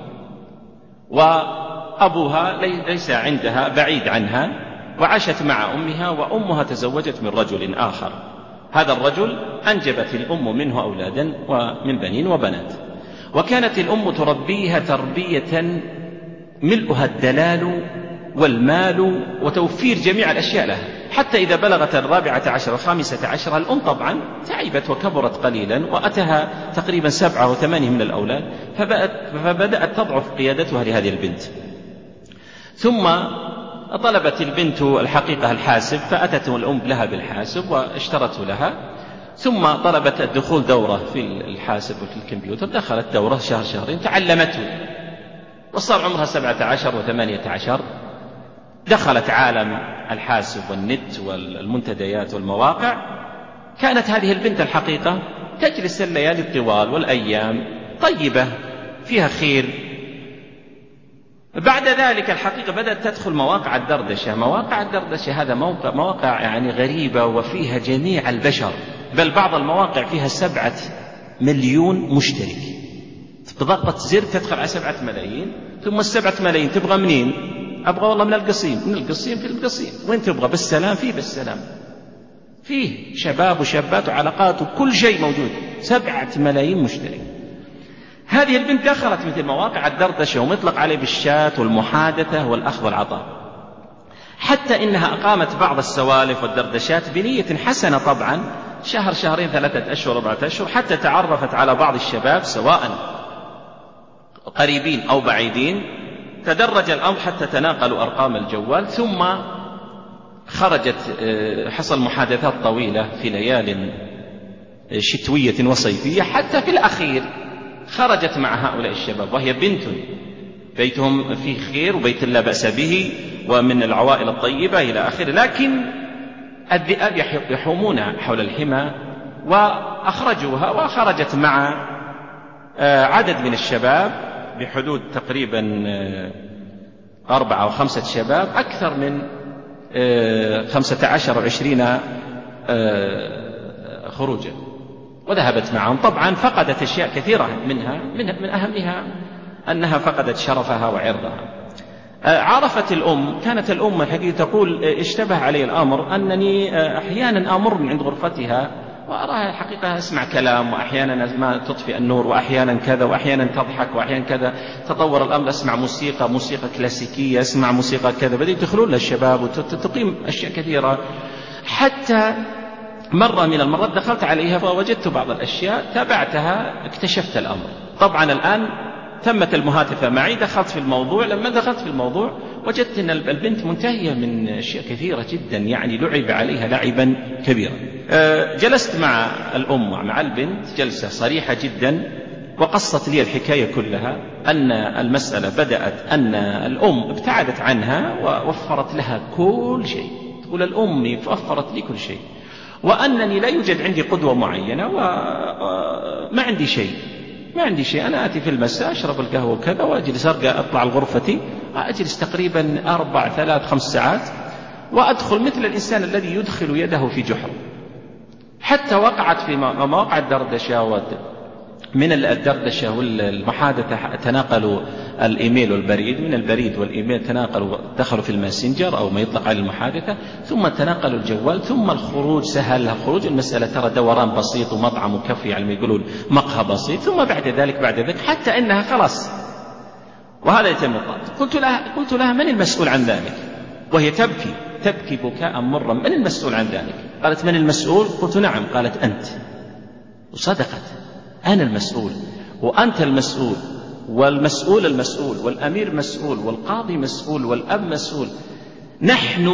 وأبوها ليس عندها، بعيد عنها، وعاشت مع أمها، وأمها تزوجت من رجل آخر. هذا الرجل أنجبت الأم منه أولادا ومن بنين وبنات، وكانت الأم تربيها تربية ملؤها الدلال والمال وتوفير جميع الأشياء لها، حتى إذا بلغت 14 و15 الأم طبعا تعبت وكبرت قليلا، وأتها تقريبا 7 و8 من الأولاد، فبدأت تضعف قيادتها لهذه البنت. ثم طلبت البنت الحقيقة الحاسب، فأتت الأم لها بالحاسب واشترته لها، ثم طلبت الدخول دورة في الحاسب وفي الكمبيوتر. دخلت دورة شهر شهرين، تعلمته، وصار عمرها 17 و18. دخلت عالم الحاسب والنت والمنتديات والمواقع. كانت هذه البنت الحقيقة تجلس الليالي الطوال والأيام طيبة فيها خير. بعد ذلك الحقيقة بدأت تدخل مواقع الدردشة. مواقع الدردشة هذا مواقع يعني غريبة وفيها جميع البشر، بل بعض المواقع فيها 7 مليون مشترك. بضغطة زر تدخل على 7 ملايين، ثم 7 ملايين تبغى منين؟ أبغى والله من القصيم، من القصيم في القصيم. وين تبغى؟ بالسلام، فيه بالسلام، فيه شباب وشابات وعلاقات وكل شيء موجود. 7 ملايين مشترك. هذه البنت دخلت مثل مواقع الدردشة ومطلق عليه بالشات والمحادثة والأخذ والعطاء، حتى إنها أقامت بعض السوالف والدردشات بنية حسنة طبعا، شهر شهرين 3 أشهر 4 أشهر، حتى تعرفت على بعض الشباب سواء قريبين أو بعيدين. تدرج الأمر حتى تناقلوا أرقام الجوال، ثم خرجت، حصل محادثات طويلة في ليال شتوية وصيفية، حتى في الأخير خرجت مع هؤلاء الشباب وهي بنت بيتهم فيه خير وبيت لا بأس به ومن العوائل الطيبة إلى آخره، لكن الذئاب يحومون حول الحمى، وأخرجوها، وخرجت مع عدد من الشباب بحدود تقريبا 4 أو 5 شباب، أكثر من 15 أو 20 خروجا، وذهبت معهم. طبعا فقدت أشياء كثيرة منها، من أهمها أنها فقدت شرفها وعرضها. عرفت الأم، كانت الأم الحقيقة تقول اشتبه علي الأمر أنني أحيانا أمر من عند غرفتها وأراها الحقيقة أسمع كلام، وأحيانا ما تطفئ النور، وأحيانا كذا، وأحيانا تضحك، وأحيانا كذا. تطور الأمر، أسمع موسيقى كلاسيكية، أسمع موسيقى كذا، بدأ يدخلون للشباب وتقيم أشياء كثيرة. حتى مرة من المرات دخلت عليها فوجدت بعض الأشياء، تابعتها، اكتشفت الأمر. طبعا الآن تمت المهاتفة معي، دخلت في الموضوع. لما دخلت في الموضوع وجدت أن البنت منتهية من أشياء كثيرة جدا، يعني لعب عليها لعبا كبيرا. جلست مع الأم ومع البنت جلسة صريحة جدا، وقصت لي الحكاية كلها، أن المسألة بدأت أن الأم ابتعدت عنها ووفرت لها كل شيء. تقول الأم وفرت لي كل شيء، وأنني لا يوجد عندي قدوة معينة، وما عندي شيء. أنا آتي في المساء أشرب القهوة وكذا، وأجلس أطلع لغرفتي، أجلس تقريبا 4 3 5 ساعات، وأدخل مثل الإنسان الذي يدخل يده في جحر. حتى وقعت في مواقع الدردشة، من الدردشة والمحادثة تناقلوا الإيميل والبريد، من البريد والإيميل تناقلوا، دخلوا في الماسنجر أو ما يطلق على المحادثة، ثم تناقلوا الجوال، ثم الخروج سهل الخروج. المسألة ترى دوران بسيط ومطعم وكفي على ما يقولون مقهى بسيط، ثم بعد ذلك حتى إنها خلاص وهذا يتم الطاقة. قلت لها من المسؤول عن ذلك؟ وهي تبكي بكاء مرا. من المسؤول عن ذلك؟ قالت من المسؤول؟ قلت نعم. قالت أنت. وصدقت، أنا المسؤول، وأنت المسؤول، والمسؤول المسؤول، والأمير مسؤول، والقاضي مسؤول، والأب مسؤول. نحن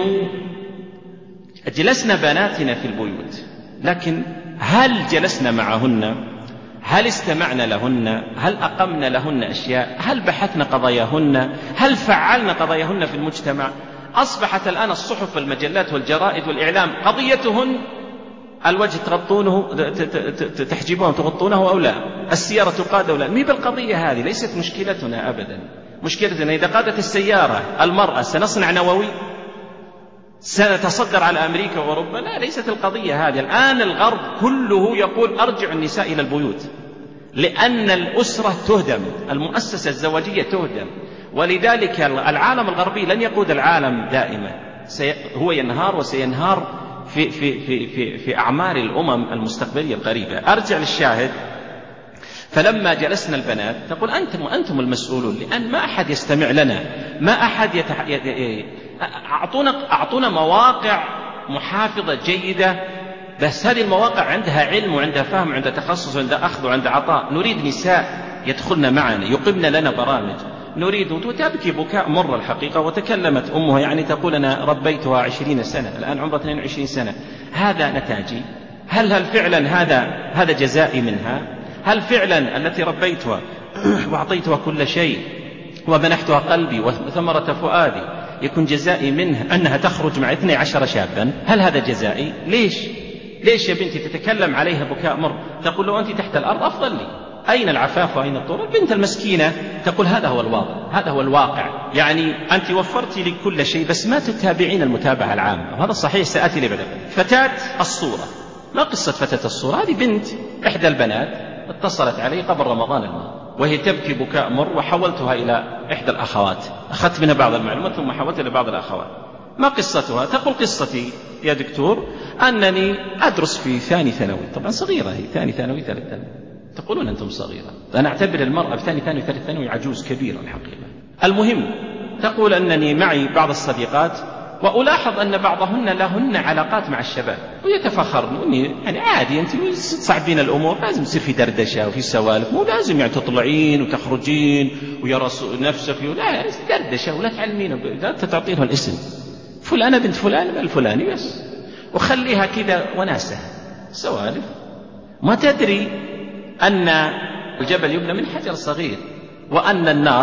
جلسنا بناتنا في البيوت، لكن هل جلسنا معهن؟ هل استمعنا لهن؟ هل أقمنا لهن أشياء؟ هل بحثنا قضاياهن؟ هل فعلنا قضاياهن في المجتمع؟ أصبحت الآن الصحف والمجلات والجرائد والإعلام قضيتهن الوجه تغطونه، تحجبونه تغطونه أو لا، السيارة تقاد أو لا. مي بالقضية هذه، ليست مشكلتنا أبدا. مشكلتنا إذا قادت السيارة المرأة سنصنع نووي، سنتصدر على أمريكا وأوروبا. لا، ليست القضية هذه. الآن الغرب كله يقول أرجع النساء إلى البيوت، لأن الأسرة تهدم، المؤسسة الزواجية تهدم. ولذلك العالم الغربي لن يقود العالم دائما، هو ينهار وسينهار في أعمار الأمم المستقبلية القريبة. أرجع للشاهد. فلما جلسنا البنات تقول أنتم المسؤولون، لأن ما أحد يستمع لنا، ما أحد أعطونا مواقع محافظة جيدة، بس هذه المواقع عندها علم وعندها فهم وعندها تخصص وعندها أخذ وعندها عطاء. نريد نساء يدخلن معنا يقمن لنا برامج، نريد. وتبكي بكاء مر الحقيقة. وتكلمت أمها، يعني تقول أنا ربيتها 20 سنة، الآن عمرها 22 سنة، هذا نتاجي؟ هل فعلا هذا جزائي منها؟ هل فعلا التي ربيتها وأعطيتها كل شيء ومنحتها قلبي وثمرة فؤادي يكون جزائي منها أنها تخرج مع 12 شابا؟ هل هذا جزائي؟ ليش يا بنتي تتكلم عليها بكاء مر؟ تقول لو أنت تحت الأرض أفضل لي. أين العفاف وأين الطور؟ البنت المسكينة تقول هذا هو الواقع، هذا هو الواقع. يعني أنت وفرتي لي كل شيء، بس ما تتابعين المتابعة العامة، وهذا صحيح. سأتي لي بعد. فتاة الصورة، ما قصة فتاة الصورة؟ هذه بنت إحدى البنات اتصلت علي قبل رمضان الماضي وهي تبكي بكاء مر، وحولتها إلى إحدى الأخوات، أخذت منها بعض المعلومات ثم حولتها إلى بعض الأخوات. ما قصتها؟ تقول قصتي يا دكتور أنني أدرس في ثاني ثانوي. طبعا صغيرة هي، ثاني ثانوي ثالث ثانوي. تقولون أنتم صغيرة، أنا أعتبر المرأة في ثاني ثانوي ثالث ثانوي عجوز كبيرة الحقيقة. المهم، تقول أنني معي بعض الصديقات وألاحظ أن بعضهن لهن علاقات مع الشباب ويتفخرن، يعني عادي، أنت تصعبين الأمور، لازم يصير في دردشة وفي سوالف، مو لازم يعني تطلعين وتخرجين ويرى نفسك، لا، دردشة ولا تعلمين، لا تعطينها الاسم فلانة بنت فلان الفلاني بس، وخليها كذا وناسة سوالف. ما تدري أن الجبل يبنى من حجر صغير، وأن النار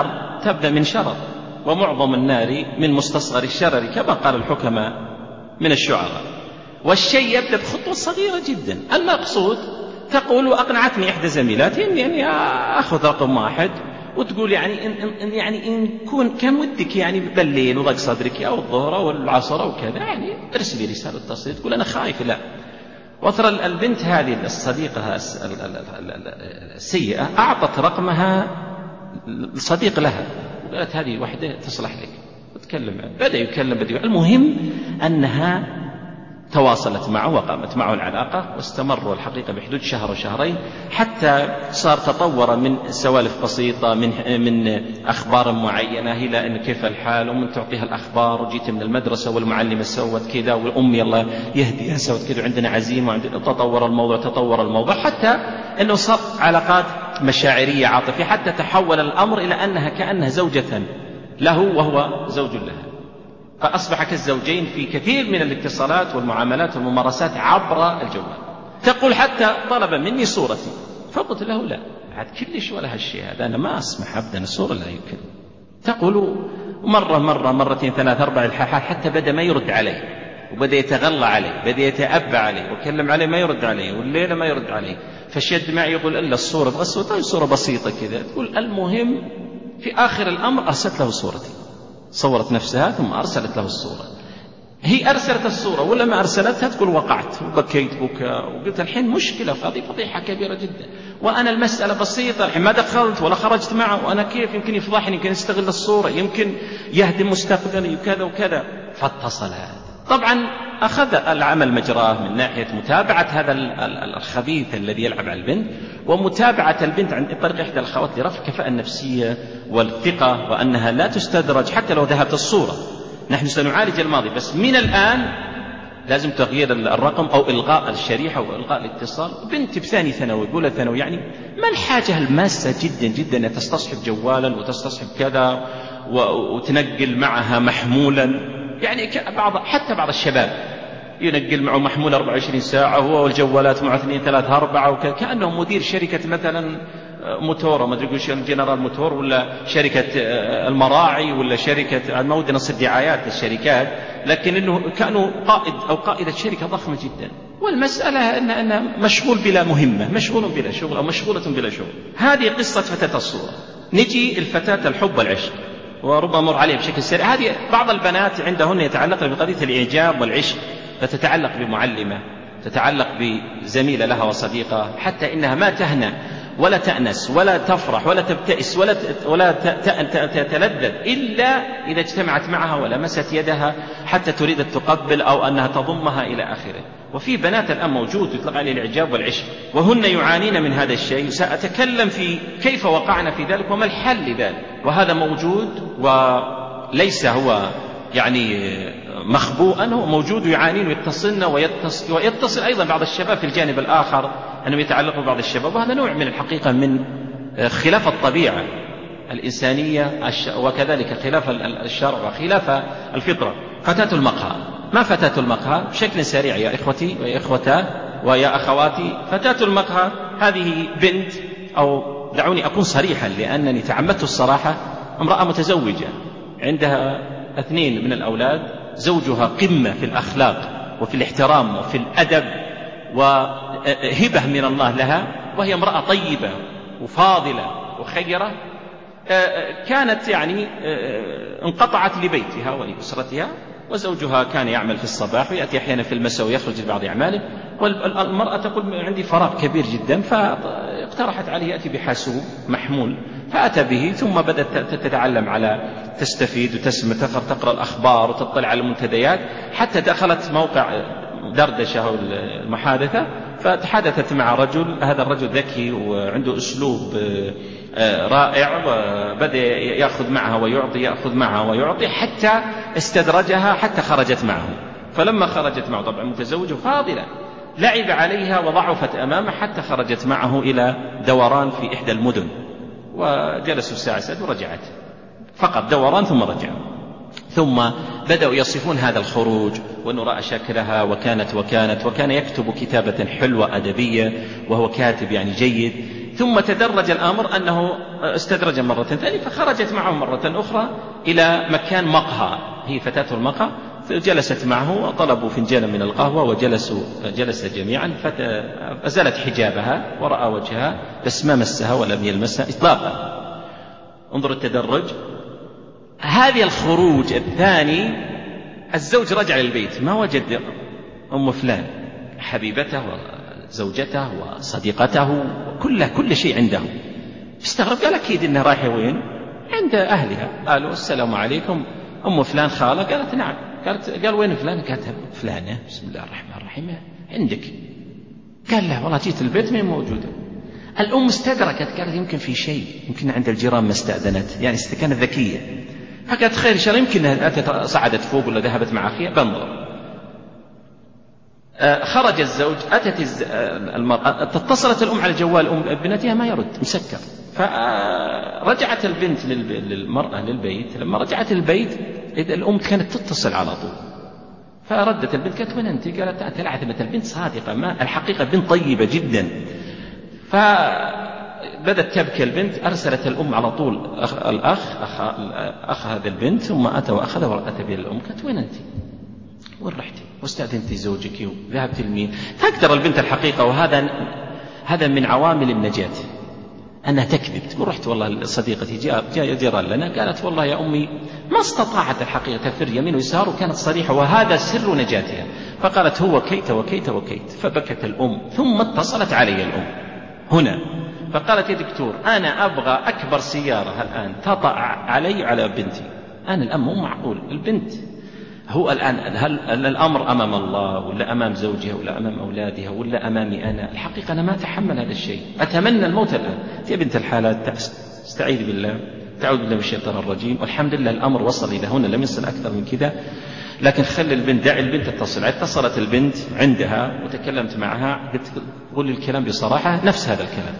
تبدأ من شرر، ومعظم النار من مستصغر الشرر كما قال الحكماء من الشعراء. والشيء يبدأ بخطوة صغيرة جدا. المقصود تقول وأقنعتني إحدى زميلاتي أني أخذ رقم 1 وتقول يعني إن كان ودك يعني بالليل وضق صدرك أو الظهر أو العصر أو كذا يعني ارسلي رسالة تصل. تقول أنا خايف. لا، وترى البنت هذه الصديقة السيئة أعطت رقمها صديق لها وقالت هذه وحدة تصلح لك وتكلم. بدأ يكلم. المهم أنها تواصلت معه وقامت معه العلاقة، واستمروا الحقيقة بحدود شهر وشهرين، حتى صار تطور من سوالف بسيطة من أخبار معينة إلى أن كيف الحال، ومن تعطيها الأخبار وجيت من المدرسة والمعلمة سوت كذا والأم الله يهديها سوت كذا وعندنا عزيمة وعندنا. تطور الموضوع حتى أنه صار علاقات مشاعرية عاطفية، حتى تحول الأمر إلى أنها كأنها زوجة له وهو زوج لها، فأصبح كالزوجين في كثير من الاتصالات والمعاملات والممارسات عبر الجوال. تقول حتى طلب مني صورتي، فقلت له لا، عاد كلش ولا هالشيء هذا، أنا ما أسمح أبدا الصورة لا يمكن. تقول مرة مرتين 3 4 الحاحات حتى بدأ ما يرد علي، وبدأ يتغلى علي، بدأ يتأبى علي، وكلم عليه ما يرد علي، والليلة ما يرد علي، فشد معي يقول إلا الصورة بغسوة، طيب صورة بسيطة كذا. تقول المهم في آخر الأمر أرسلت له صورتي، صورت نفسها ثم أرسلت له الصورة. هي أرسلت الصورة ولا ما أرسلتها؟ تقول وقعت وبكيت بكاء، وقلت الحين مشكلة، هذه فضيحة كبيرة جدا، وأنا المسألة بسيطة، الحين ما دخلت ولا خرجت معه، وأنا كيف يمكن يفضحني، يمكن يستغل الصورة، يمكن يهدم مستقبلي وكذا وكذا. فاتصل هذا. طبعا أخذ العمل مجراه من ناحية متابعة هذا الخبيث الذي يلعب على البنت، ومتابعة البنت عن طريق إحدى الأخوات لرفع الكفاءة النفسية والثقة، وأنها لا تستدرج حتى لو ذهبت الصورة. نحن سنعالج الماضي، بس من الآن لازم تغيير الرقم أو إلغاء الشريحة أو إلغاء الاتصال. بنت بثاني ثانوي أولى ثانوي، يعني ما الحاجة الماسة جدا جدا أن تستصحب جوالا وتستصحب كذا وتنقل معها محمولا. يعني حتى بعض الشباب ينقل معه محمول 24 ساعة هو والجوالات معه 2 3 4 كأنه مدير شركة مثلا موتور، ما تقول جنرال موتور، ولا شركة المراعي، ولا شركة المودة، نص الدعايات للشركات، لكن إنه كانوا قائد أو قائدة شركة ضخمة جدا. والمسألة أنه مشغول بلا مهمة، مشغول بلا شغل أو مشغولة بلا شغل. هذه قصة فتاة الصورة. نجي الفتاة الحب والعشق، وربما مر عليه بشكل سريع. هذه بعض البنات عندهن يتعلق بقضية الإعجاب والعشق، فتتعلق بمعلمة، تتعلق بزميلة لها وصديقة، حتى إنها ما تهنى ولا تأنس ولا تفرح ولا تبتئس ولا تتلذذ إلا إذا اجتمعت معها ولمست يدها حتى تريد أن تقبل أو أنها تضمها إلى آخره. وفي بنات الآن موجود يطلق عليه الإعجاب والعشق، وهن يعانين من هذا الشيء. سأتكلم في كيف وقعنا في ذلك وما الحل لذلك. وهذا موجود وليس هو يعني مخبوءا، هو موجود ويعانين ويتصلن ويتصل أيضا بعض الشباب في الجانب الآخر أنهم يتعلقوا ببعض الشباب، وهذا نوع من الحقيقة من خلاف الطبيعة الإنسانية وكذلك خلاف الشرع وخلاف الفطرة. فتاة المقهى، ما فتاة المقهى؟ بشكل سريع يا إخوتي ويا إخوتا ويا أخواتي، فتاة المقهى هذه بنت، أو دعوني أكون صريحا لأنني تعمدت الصراحة، امرأة متزوجة عندها 2 من الأولاد، زوجها قمة في الأخلاق وفي الاحترام وفي الأدب وهبة من الله لها، وهي امرأة طيبة وفاضلة وخيرة. كانت يعني انقطعت لبيتها ولأسرتها، وزوجها كان يعمل في الصباح ويأتي أحيانا في المساء ويخرج لبعض أعماله، والمرأة تقول عندي فراغ كبير جدا، فاقترحت عليه يأتي بحاسوب محمول، فأتى به، ثم بدأت تتعلم على تستفيد وتسمع، تقرأ الأخبار وتطلع على المنتديات، حتى دخلت موقع دردشة المحادثة، فتحدثت مع رجل. هذا الرجل ذكي وعنده أسلوب رائع، وبدأ يأخذ معها ويعطي، يأخذ معها ويعطي، حتى استدرجها حتى خرجت معه. فلما خرجت معه، طبعا متزوجة فاضلة، لعب عليها وضعفت أمامه حتى خرجت معه إلى دوران في إحدى المدن، وجلسوا الساعة 6 ورجعت، فقط دوران ثم رجعوا. ثم بدأوا يصفون هذا الخروج وأنه رأى شكلها وكان يكتب كتابة حلوة أدبية، وهو كاتب يعني جيد، ثم تدرج الأمر أنه استدرج مرة ثانية، فخرجت معه مرة أخرى إلى مكان مقهى، هي فتاة المقهى، جلست معه وطلبوا فنجانا من القهوة وجلس جميعا، فأزالت حجابها ورأى وجهها بس ما مسها ولم يلمسها إطلاقا. انظر التدرج. هذه الخروج الثاني الزوج رجع للبيت ما وجد أم فلان حبيبته وزوجته وصديقته كل شيء عنده. استغرب، قال أكيد إنها رايحة وين؟ عند أهلها. قالوا السلام عليكم أم فلان خالة؟ قالت نعم. قال وين فلان؟ قالت فلانة بسم الله الرحمن الرحيم عندك. قال له والله جيت البيت ما موجودة. الأم استدركت، قالت يمكن في شيء، يمكن عند الجيران ما استأذنت، يعني كانت ذكية، فقالت خير إن شاء الله يمكن أتت صعدت فوق ولا ذهبت مع أخيها بنظر. خرج الزوج، أتت المرأة، اتصلت الأم على جوال ابنتها ما يرد مسكر، فرجعت البنت للمرأة للبيت. لما رجعت البيت الأم كانت تتصل على طول، فردت البنت قالت وين أنت؟ قالت تلعثمت البنت صادقة، ما الحقيقة بنت طيبة جدا. فبدت تبكي البنت، أرسلت الأم على طول أخ هذه البنت، ثم أتى وأخذها وأتى بها الأم. قالت وين أنت؟ وين رحتي؟ واستأذنتي زوجك وذهبت لمين؟ تقدر البنت الحقيقة، وهذا من عوامل النجاة أنها تكذب، تقول رحت والله صديقتي جاء جيران لنا، قالت والله يا أمي ما استطاعت الحقيقة تفر يمين ويسار، وكانت صريحة، وهذا سر نجاتها. فقالت هو كيت وكيت وكيت. فبكت الأم، ثم اتصلت علي الأم هنا فقالت يا دكتور أنا أبغى أكبر سيارة الآن تطأ علي على بنتي. أنا الآن مو معقول، البنت هو الآن هل الأمر أمام الله ولا أمام زوجها ولا أمام أولادها ولا أمامي أنا؟ الحقيقة أنا ما أتحمل هذا الشيء، أتمنى الموت الآن. يا بنت الحالات استعيذ بالله، تعوذ بالله من الشيطان الرجيم، والحمد لله الأمر وصل إلى هنا، لم يصل أكثر من كذا، لكن خلي البنت، دع البنت تتصل. اتصلت البنت عندها وتكلمت معها، قلت قولي الكلام بصراحة، نفس هذا الكلام.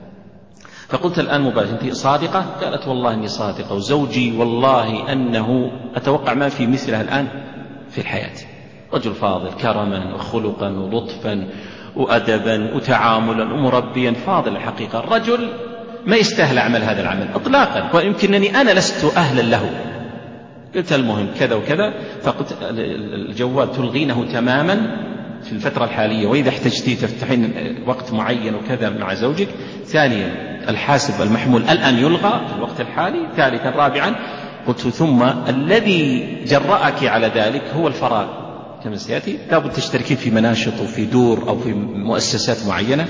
فقلت الآن مباشرة أنت صادقة؟ قالت والله إني صادقة، وزوجي والله أنه أتوقع ما في مثله الآن في الحياة، رجل فاضل كرما وخلقا ولطفا وأدبا وتعاملا ومربيا، فاضل الحقيقة، الرجل ما يستاهل أعمل هذا العمل إطلاقا، ويمكنني أنا لست أهلا له. قلت المهم كذا وكذا، فقلت الجوال تلغينه تماما في الفترة الحالية، وإذا احتجتي تفتحين وقت معين وكذا مع زوجك. ثانيا الحاسب المحمول الآن يلغى في الوقت الحالي. ثالثا رابعا قلت ثم الذي جرأك على ذلك هو الفراغ كما سيأتي، لابد تشتركين في مناشط وفي دور أو في مؤسسات معينة،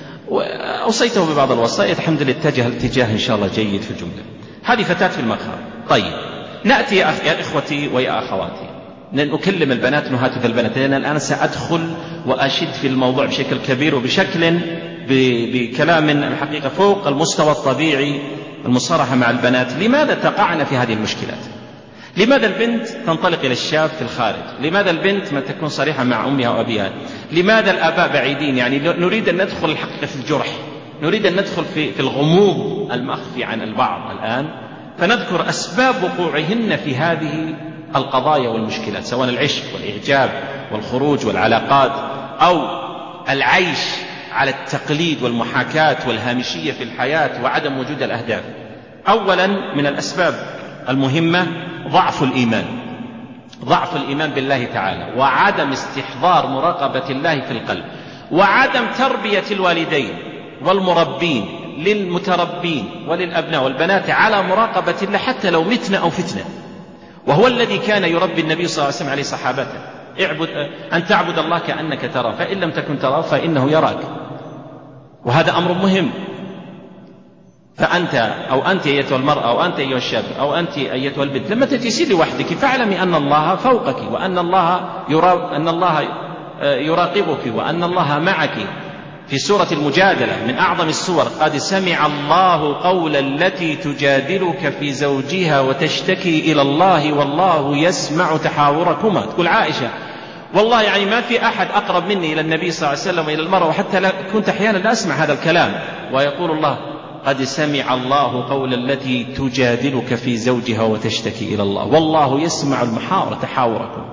وأوصيته ببعض الوصايا، الحمد لله اتجه الاتجاه إن شاء الله جيد في الجملة. هذه فتاة في المقهى. طيب نأتي يا إخوتي ويا أخواتي، نكلم البنات نهاتف البنات، لأن الآن سأدخل وأشد في الموضوع بشكل كبير وبشكل بكلام الحقيقة فوق المستوى الطبيعي، المصارحة مع البنات. لماذا تقعنا في هذه المشكلات؟ لماذا البنت تنطلق إلى الشاب في الخارج؟ لماذا البنت ما تكون صريحة مع أمها وأبيها؟ لماذا الآباء بعيدين؟ يعني نريد أن ندخل الحقيقة في الجرح، نريد أن ندخل في الغموض المخفي عن البعض الآن، فنذكر أسباب وقوعهن في هذه القضايا والمشكلات، سواء العشق والإعجاب والخروج والعلاقات، أو العيش على التقليد والمحاكاة والهامشية في الحياة وعدم وجود الأهداف. أولا من الأسباب المهمة ضعف الإيمان بالله تعالى، وعدم استحضار مراقبة الله في القلب، وعدم تربية الوالدين والمربين للمتربين وللأبناء والبنات على مراقبة الله حتى لو متنا أو فتنة. وهو الذي كان يربي النبي صلى الله عليه وسلم عليه صحابته، أن تعبد الله كأنك تراه، فإن لم تكن تراه فإنه يراك. وهذا أمر مهم. فأنت أو أنت أيتها المرأة أو أنت أيها الشاب أو أنت أيتها البنت لما تجلسين لوحدك فاعلمي أن الله فوقك، وأن الله يراقبك، وأن الله معك. في سورة المجادلة من أعظم السور: قد سمع الله قول التي تجادلك في زوجها وتشتكي إلى الله والله يسمع تحاوركما. تقول عائشة والله يعني ما في أحد أقرب مني إلى النبي صلى الله عليه وسلم وإلى المرأة، وحتى كنت أحيانا لا أسمع هذا الكلام. ويقول الله قد سمع الله قول التي تجادلك في زوجها وتشتكي إلى الله والله يسمع المحاور تحاوركم.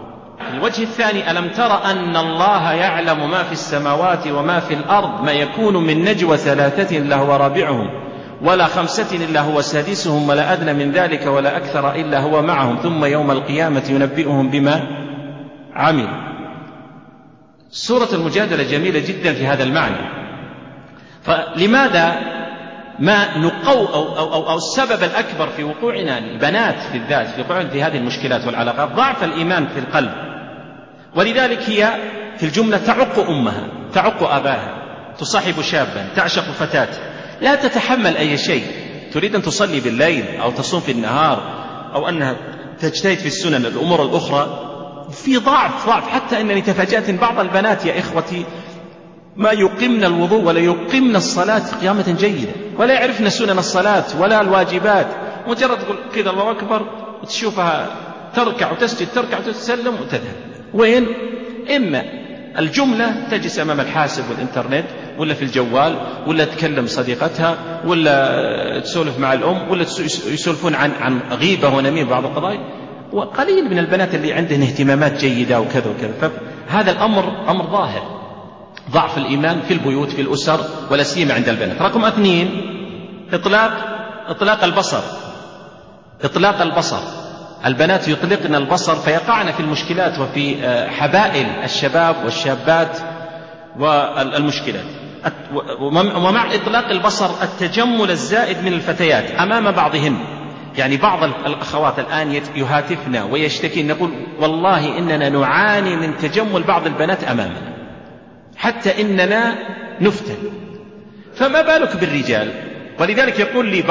الوجه الثاني: ألم تر أن الله يعلم ما في السماوات وما في الأرض ما يكون من نجوى 3 إلا هو رابعهم ولا 5 إلا هو سادسهم ولا أدنى من ذلك ولا أكثر إلا هو معهم ثم يوم القيامة ينبئهم بما عملوا. سورة المجادلة جميلة جدا في هذا المعنى. فلماذا ما نقو أو السبب الأكبر في وقوعنا البنات في الذات في وقوعنا في هذه المشكلات والعلاقات ضعف الإيمان في القلب، ولذلك هي في الجملة تعق أمها، تعق أباها، تصاحب شابا، تعشق فتاة، لا تتحمل أي شيء، تريد أن تصلي بالليل أو تصوم في النهار أو أنها تجتهد في السنن الأمور الأخرى، في ضعف حتى أنني تفاجأت بعض البنات يا إخوتي ما يقمن الوضوء ولا يقمن الصلاة قيامة جيدة ولا يعرفن سنن الصلاة ولا الواجبات، مجرد تقول كذا الله أكبر وتشوفها تركع وتسجد تركع وتسلم وتذهب. وين؟ إما الجملة تجلس أمام الحاسب والإنترنت ولا في الجوال ولا تكلم صديقتها ولا تسولف مع الأم ولا يسولفون عن غيبة ونميمة بعض القضايا، وقليل من البنات اللي عندهن اهتمامات جيدة وكذا وكذا. فهذا الأمر أمر ظاهر، ضعف الإيمان في البيوت في الأسر ولا سيما عند البنات. رقم 2: إطلاق البصر. إطلاق البصر، البنات يطلقن البصر فيقعن في المشكلات وفي حبائل الشباب والشابات والمشكلات. ومع إطلاق البصر التجمل الزائد من الفتيات أمام بعضهن، يعني بعض الأخوات الآن يهاتفن ويشتكين، نقول والله إننا نعاني من تجمل بعض البنات أمامنا حتى إننا نفتن، فما بالك بالرجال. ولذلك يقول لي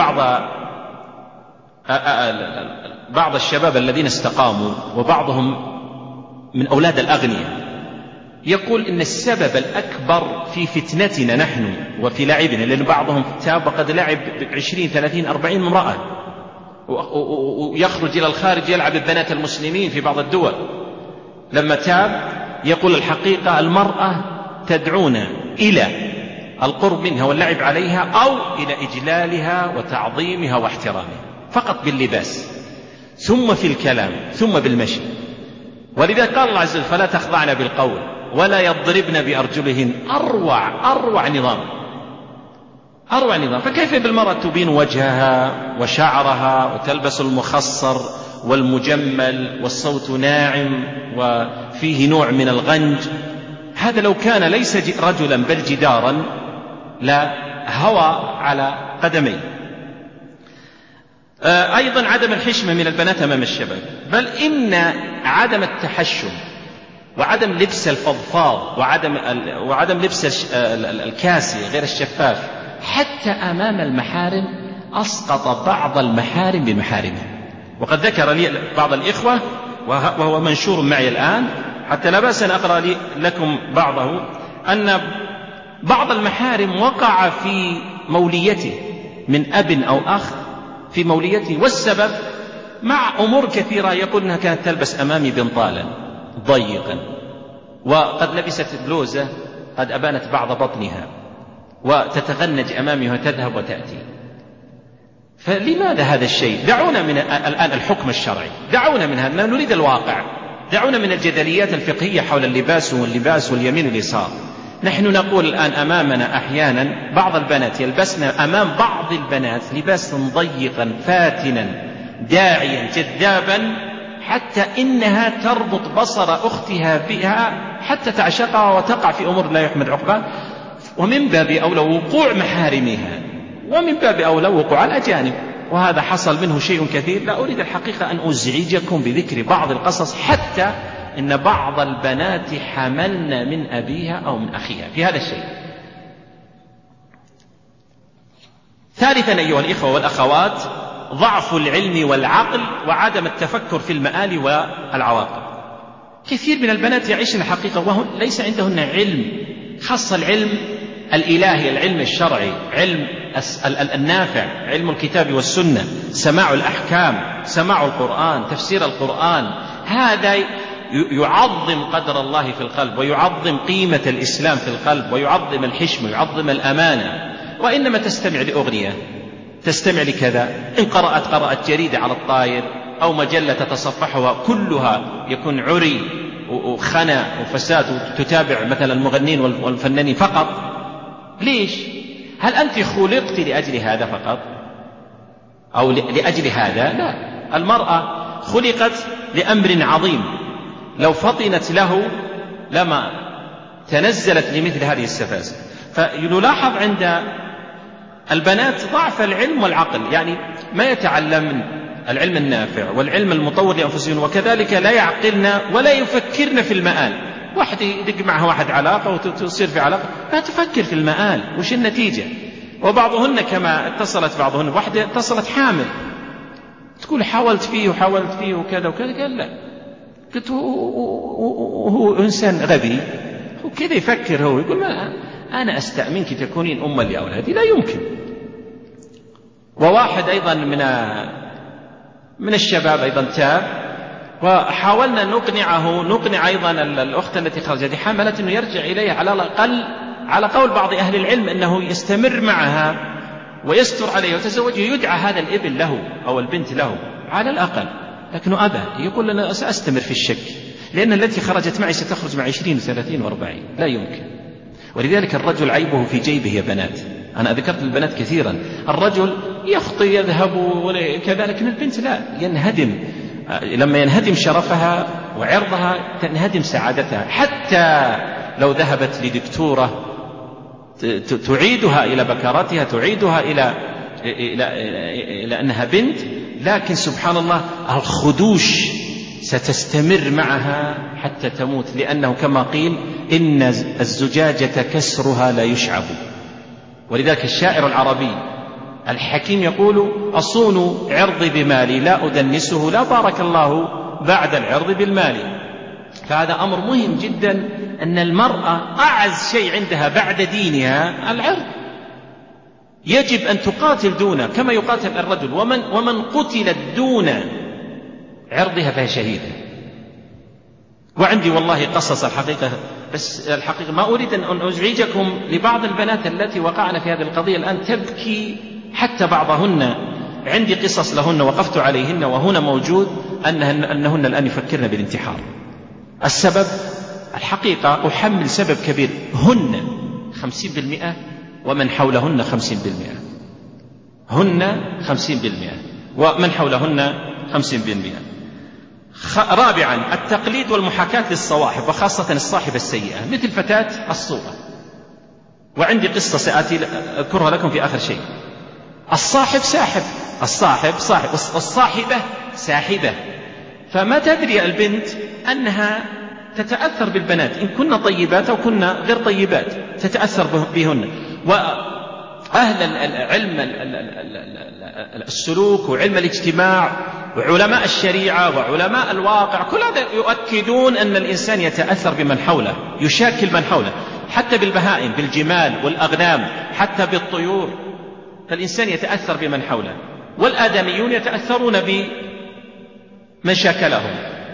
بعض الشباب الذين استقاموا وبعضهم من أولاد الأغنياء يقول إن السبب الأكبر في فتنتنا نحن وفي لعبنا، لأن بعضهم تاب وقد لعب 20 30 40 امرأة ويخرج إلى الخارج يلعب البنات المسلمين في بعض الدول. لما تاب يقول الحقيقة المرأة تدعونا إلى القرب منها واللعب عليها أو إلى إجلالها وتعظيمها واحترامها، فقط باللباس ثم في الكلام ثم بالمشي. ولذا قال الله عز وجل: فلا تخضعن بالقول ولا يضربن بأرجلهن. أروع نظام. فكيف بالمرأة تبين وجهها وشعرها وتلبس المخصر والمجمل والصوت ناعم وفيه نوع من الغنج؟ هذا لو كان ليس رجلا بل جدارا لا هوى على قدميه. أيضا عدم الحشمة من البنات أمام الشباب، بل إن عدم التحشم وعدم لبس الفضفاض وعدم لبس الكاسي غير الشفاف حتى أمام المحارم أسقط بعض المحارم بمحارمه. وقد ذكر لي بعض الإخوة وهو منشور معي الآن حتى لا بأس أن أقرأ لكم بعضه، أن بعض المحارم وقع في موليته من أب أو أخ في موليته، والسبب مع أمور كثيرة. يقول أنها كانت تلبس أمامي بنطالا ضيقا وقد لبست بلوزة قد أبانت بعض بطنها وتتغنج أمامي وتذهب وتأتي. فلماذا هذا الشيء؟ دعونا من الآن الحكم الشرعي، دعونا من هذا، نريد الواقع، دعونا من الجدليات الفقهية حول اللباس واليمين واليسار. نحن نقول الآن أمامنا أحيانا بعض البنات يلبسن أمام بعض البنات لباسا ضيقا فاتنا داعيا جذابا حتى إنها تربط بصر أختها بها حتى تعشقها وتقع في أمور لا يحمد عقباه، ومن باب أولى وقوع محارمها، ومن باب أولى وقوع الأجانب. وهذا حصل منه شيء كثير. لا أريد الحقيقة أن أزعجكم بذكر بعض القصص حتى إن بعض البنات حملن من أبيها أو من أخيها في هذا الشيء. ثالثا أيها الإخوة والأخوات: ضعف العلم والعقل وعدم التفكر في المآل والعواقب. كثير من البنات يعيشن الحقيقة وهو ليس عندهن علم، خاصة العلم الإلهي، العلم الشرعي، علم النافع، علم الكتاب والسنة، سماع الأحكام، سماع القرآن، تفسير القرآن. هذا يعظم قدر الله في القلب ويعظم قيمة الإسلام في القلب ويعظم الحشم ويعظم الأمانة. وإنما تستمع لأغنية، تستمع لكذا، إن قرأت جريدة على الطاير أو مجلة تتصفحها كلها يكون عري وخنا وفساد وتتابع مثلا المغنين والفنانين فقط؟ ليش؟ هل أنت خلقت لأجل هذا فقط أو لأجل هذا؟ لا، المرأة خلقت لأمر عظيم، لو فطنت له لما تنزلت لمثل هذه السفاسف. فنلاحظ عند البنات ضعف العلم والعقل، يعني ما يتعلمن العلم النافع والعلم المطور لأنفسهن، وكذلك لا يعقلن ولا يفكرن في المآل. واحد يدق معها واحد علاقة وتصير في علاقة، لا تفكر في المآل وش النتيجة. وبعضهن كما اتصلت بعضهن، واحدة اتصلت حامل تقول حاولت فيه وحاولت فيه وكذا وكذا، قال لا. قلت وهو إنسان غبي وكذا يفكر، هو يقول ما أنا أستأمنك تكونين أما لأولادي، لا يمكن. وواحد أيضا من الشباب أيضا تاب، وحاولنا نقنع أيضا الأخت التي خرجت حاملة أنه يرجع إليها على الأقل على قول بعض أهل العلم أنه يستمر معها ويستر عليه وتزوجه، يدعى هذا الابن له أو البنت له على الأقل. لكنه أبى، يقول لنا سأستمر في الشك، لأن التي خرجت معي ستخرج مع 20 و30 و40، لا يمكن. ولذلك الرجل عيبه في جيبه يا بنات. أنا ذكرت البنات كثيرا، الرجل يخطي يذهب وكذلك، البنت لا، ينهدم. لما ينهدم شرفها وعرضها تنهدم سعادتها. حتى لو ذهبت لدكتورة تعيدها إلى بكارتها، تعيدها إلى أنها بنت، لكن سبحان الله الخدوش ستستمر معها حتى تموت، لأنه كما قيل إن الزجاجة كسرها لا يشعب. ولذلك الشاعر العربي الحكيم يقول أصون عرضي بمالي لا أدنسه، لا بارك الله بعد العرض بالمال. فهذا أمر مهم جدا، أن المرأة أعز شيء عندها بعد دينها العرض، يجب أن تقاتل دونه كما يقاتل الرجل. ومن قتلت دون عرضها فهي شهيدة. وعندي والله قصص الحقيقة، بس الحقيقة ما أريد أن أزعجكم لبعض البنات التي وقعن في هذه القضية الآن تبكي، حتى بعضهن عندي قصص لهن وقفت عليهن وهنا موجود أنهن الآن يفكرن بالانتحار. السبب الحقيقة أحمل سبب كبير، هن 50% ومن حولهن 50%، هن 50% ومن حولهن 50%. رابعا التقليد والمحاكاة للصواحب، وخاصة الصاحبة السيئة مثل فتاة الصورة. وعندي قصة سآتي أذكرها لكم في آخر شيء. الصاحب ساحب، الصاحب صاحب، الصاحبة ساحبة. فما تدري البنت أنها تتأثر بالبنات، إن كنا طيبات أو كنا غير طيبات تتأثر بهن. وأهل العلم السلوك وعلم الاجتماع وعلماء الشريعة وعلماء الواقع كل هذا يؤكدون أن الإنسان يتأثر بمن حوله، يشاكل من حوله، حتى بالبهائم، بالجمال والأغنام، حتى بالطيور، فالإنسان يتأثر بمن حوله. والآدميون يتأثرون بمن شاكلهم.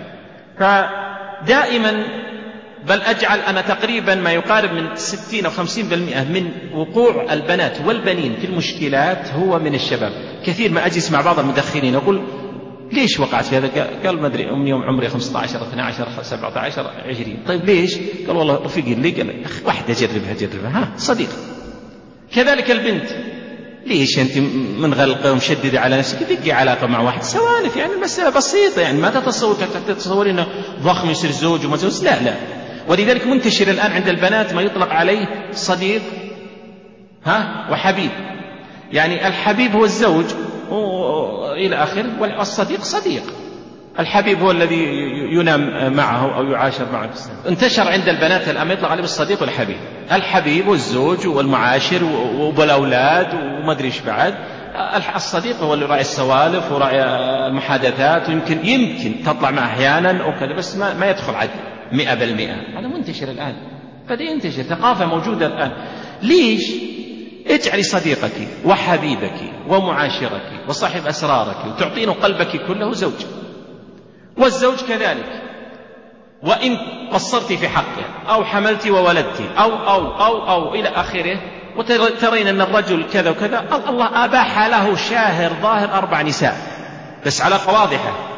فدائما بل أجعل أنا تقريبا ما يقارب من 60 أو 50% من وقوع البنات والبنين في المشكلات هو من الشباب. كثير ما أجلس مع بعض المدخنين أقول ليش وقعت في هذا؟ قال ما أدري، يوم عمري 15 12 17 20. طيب ليش؟ قال والله رفيقي اللي قال واحدة جربها ها صديق. كذلك البنت، ليش أنت منغلقة ومشددة على نفسك؟ دقي علاقة مع واحد سوالف، يعني المسألة بسيطة، يعني ما تتصور إنه ضخم يصير زوج ومزوج، لا. ولذلك منتشر الآن عند البنات ما يطلق عليه صديق وحبيب، يعني الحبيب هو الزوج إلى آخر، والصديق صديق. الحبيب هو الذي ينام معه أو يعاشر معه. انتشر عند البنات الآن يطلق عليه الصديق والحبيب. الحبيب والزوج والمعاشر والأولاد وما أدري إيش بعد. الصديق هو اللي راعي السوالف وراعي المحادثات، ويمكن تطلع معه أحيانا وكذا، بس ما يدخل عدل 100%. هذا منتشر الآن، بدأ ينتشر، ثقافة موجودة الآن. ليش؟ اجعلي صديقك وحبيبك ومعاشرك وصاحب أسرارك وتعطين قلبك كله زوج، والزوج كذلك. وإن قصرت في حقه أو حملت وولدت أو إلى آخره، وترين أن الرجل كذا وكذا، الله أباح له شاهر ظاهر 4 نساء، بس علاقة واضحة،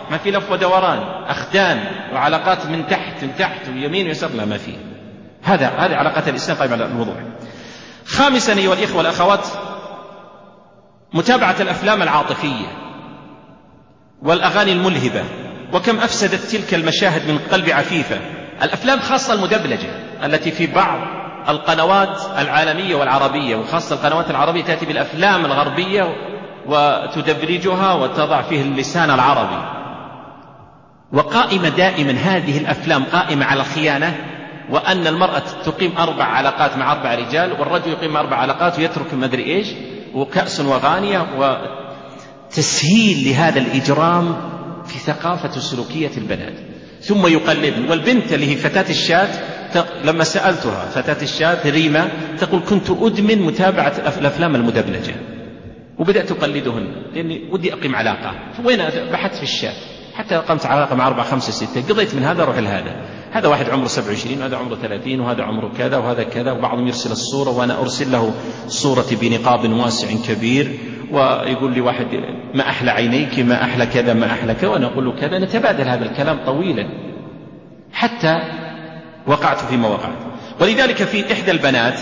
ما في لف ودوران، أخدان وعلاقات من تحت ويمين ويسار، لا ما فيه. هذه علاقات الإسلام قائمة على الوضوح. خامسا أيها الإخوة والأخوات، متابعة الأفلام العاطفية والأغاني الملهبة، وكم أفسدت تلك المشاهد من قلب عفيفة. الأفلام خاصة المدبلجة التي في بعض القنوات العالمية والعربية، وخاصة القنوات العربية تأتي بالأفلام الغربية وتدبلجها وتضع فيه اللسان العربي، وقائمة دائما هذه الأفلام قائمة على الخيانة، وأن المرأة تقيم 4 علاقات مع 4 رجال، والرجل يقيم 4 علاقات ويترك مدري إيش، وكأس وغانية، وتسهيل لهذا الإجرام في ثقافة وسلوكية البنات. ثم يقلدن. والبنت اللي هي فتاة الشات، لما سألتها فتاة الشات ريما تقول كنت أدمن متابعة الأفلام المدبلجة، وبدأت أقلدهن لأني ودي أقيم علاقة. وين بحثت في الشات حتى قمت علاقة مع 4 5 6، قضيت من هذا أروح لهذا، هذا واحد عمره 27 وهذا عمره 30 وهذا عمره كذا وهذا كذا، وبعضهم يرسل الصورة وأنا أرسل له صورتي بنقاب واسع كبير، ويقول لي واحد ما أحلى عينيك، ما أحلى كذا، ما أحلى كذا، وأنا أقول له كذا. نتبادل هذا الكلام طويلا حتى وقعت فيما وقعت. ولذلك في إحدى البنات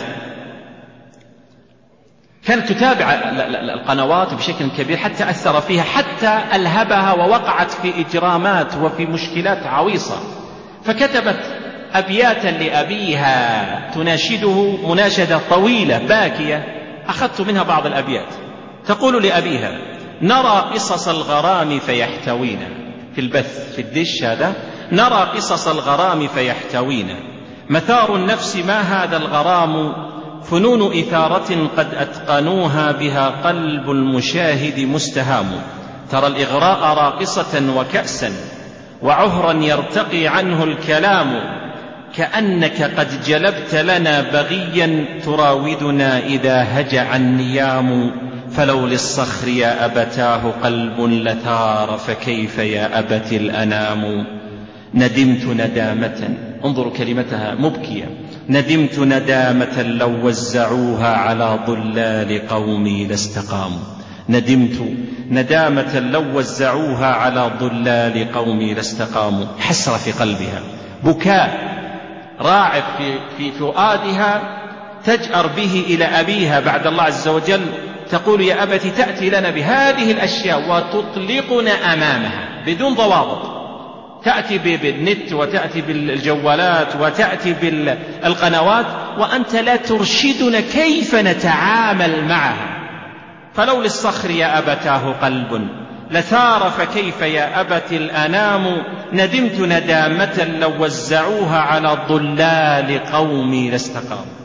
كانت تتابع القنوات بشكل كبير حتى أثر فيها، حتى ألهبها ووقعت في إجرامات وفي مشكلات عويصة. فكتبت أبياتا لأبيها تناشده مناشدة طويلة باكية، أخذت منها بعض الأبيات. تقول لأبيها: نرى قصص الغرام فيحتوينا، في البث في الدش هذا، نرى قصص الغرام فيحتوينا، مثار النفس ما هذا الغرام، فنون إثارة قد أتقنوها، بها قلب المشاهد مستهام، ترى الإغراء راقصة وكأسا، وعهرا يرتقي عنه الكلام، كأنك قد جلبت لنا بغيا، تراودنا إذا هجع النيام، فلو للصخر يا أبتاه قلب لثار، فكيف يا أبت الأنام، ندمت ندامة، انظروا كلمتها مبكية، ندمت ندامة لو وزعوها على ضلال قومي لاستقاموا، ندمت ندامة لو وزعوها على ضلال قومي لاستقاموا. حسرة في قلبها، بكاء راعف في فؤادها، تجأر به إلى أبيها بعد الله عز وجل، تقول: يا أبت تأتي لنا بهذه الأشياء وتطلقنا أمامها بدون ضوابط، تأتي بالنت وتأتي بالجوالات وتأتي بالقنوات، وأنت لا ترشدنا كيف نتعامل معها. فلو للصخر يا أبتاه قلب لثار، فكيف يا أبت الأنام، ندمت ندامة لو وزعوها على ضلال قومي لاستقاموا.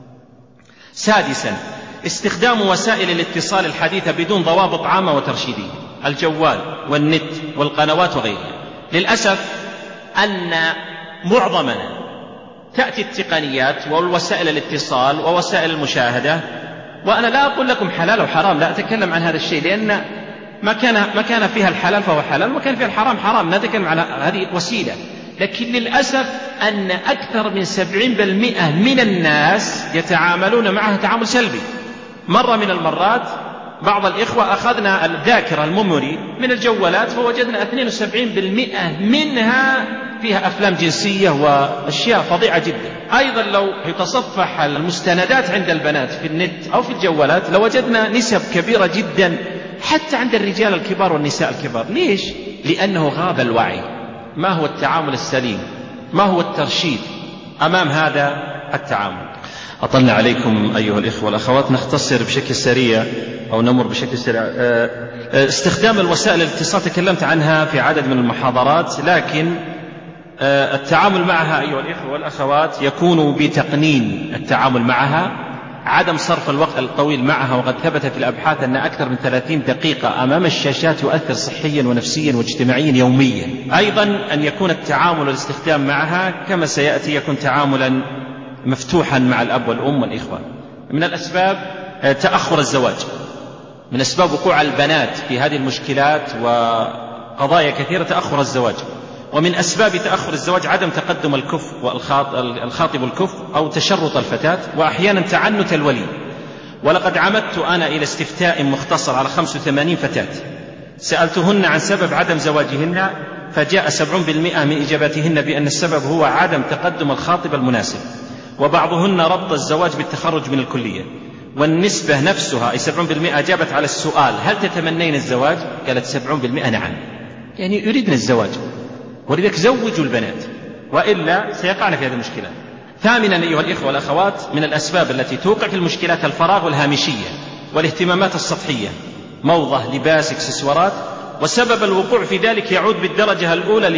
سادسا، استخدام وسائل الاتصال الحديثة بدون ضوابط عامة وترشيدية، الجوال والنت والقنوات وغيرها. للأسف أن معظمنا تأتي التقنيات والوسائل الاتصال ووسائل المشاهدة، وأنا لا أقول لكم حلال أو حرام، لا أتكلم عن هذا الشيء، لأن ما كان فيها الحلال فهو حلال، وما كان فيها الحرام حرام، نتكلم على هذه وسيلة. لكن للأسف أن أكثر من 70% من الناس يتعاملون معها تعامل سلبي. مرة من المرات بعض الإخوة أخذنا الذاكرة الميموري من الجوالات، فوجدنا 72% منها فيها أفلام جنسية وأشياء فظيعة جدا. أيضا لو يتصفح المستندات عند البنات في النت أو في الجوالات لوجدنا نسب كبيرة جدا حتى عند الرجال الكبار والنساء الكبار. ليش؟ لأنه غاب الوعي. ما هو التعامل السليم؟ ما هو الترشيد أمام هذا التعامل؟ أطلنا عليكم أيها الإخوة والأخوات، نختصر بشكل سريع أو نمر بشكل سريع. استخدام الوسائل الاتصال تكلمت عنها في عدد من المحاضرات، لكن التعامل معها أيها الإخوة والأخوات يكون بتقنين التعامل معها، عدم صرف الوقت الطويل معها، وقد ثبت في الأبحاث أن أكثر من 30 دقيقة أمام الشاشات يؤثر صحيا ونفسيا واجتماعيا يوميا. أيضا أن يكون التعامل والاستخدام معها كما سيأتي يكون تعاملا مفتوحا مع الأب والأم والإخوة. من الأسباب تأخر الزواج، من أسباب وقوع البنات في هذه المشكلات وقضايا كثيرة تأخر الزواج. ومن أسباب تأخر الزواج عدم تقدم الكفء والخاطب الكفء أو تشرط الفتاة، وأحيانا تعنت الولي. ولقد عمدت أنا إلى استفتاء مختصر على 85 فتاة سألتهن عن سبب عدم زواجهن فجاء 70% من إجاباتهن بأن السبب هو عدم تقدم الخاطب المناسب، وبعضهن ربط الزواج بالتخرج من الكلية. والنسبة نفسها أي 70% أجابت على السؤال هل تتمنين الزواج؟ قالت 70% نعم، يعني يريدن الزواج، ولذلك زوجوا البنات وإلا سيقعن في هذه المشكلة. ثامنا أيها الإخوة والأخوات، من الأسباب التي توقع في المشكلات الفراغ والهامشية والاهتمامات السطحية، موضة، لباس، اكسسوارات، وسبب الوقوع في ذلك يعود بالدرجة الأولى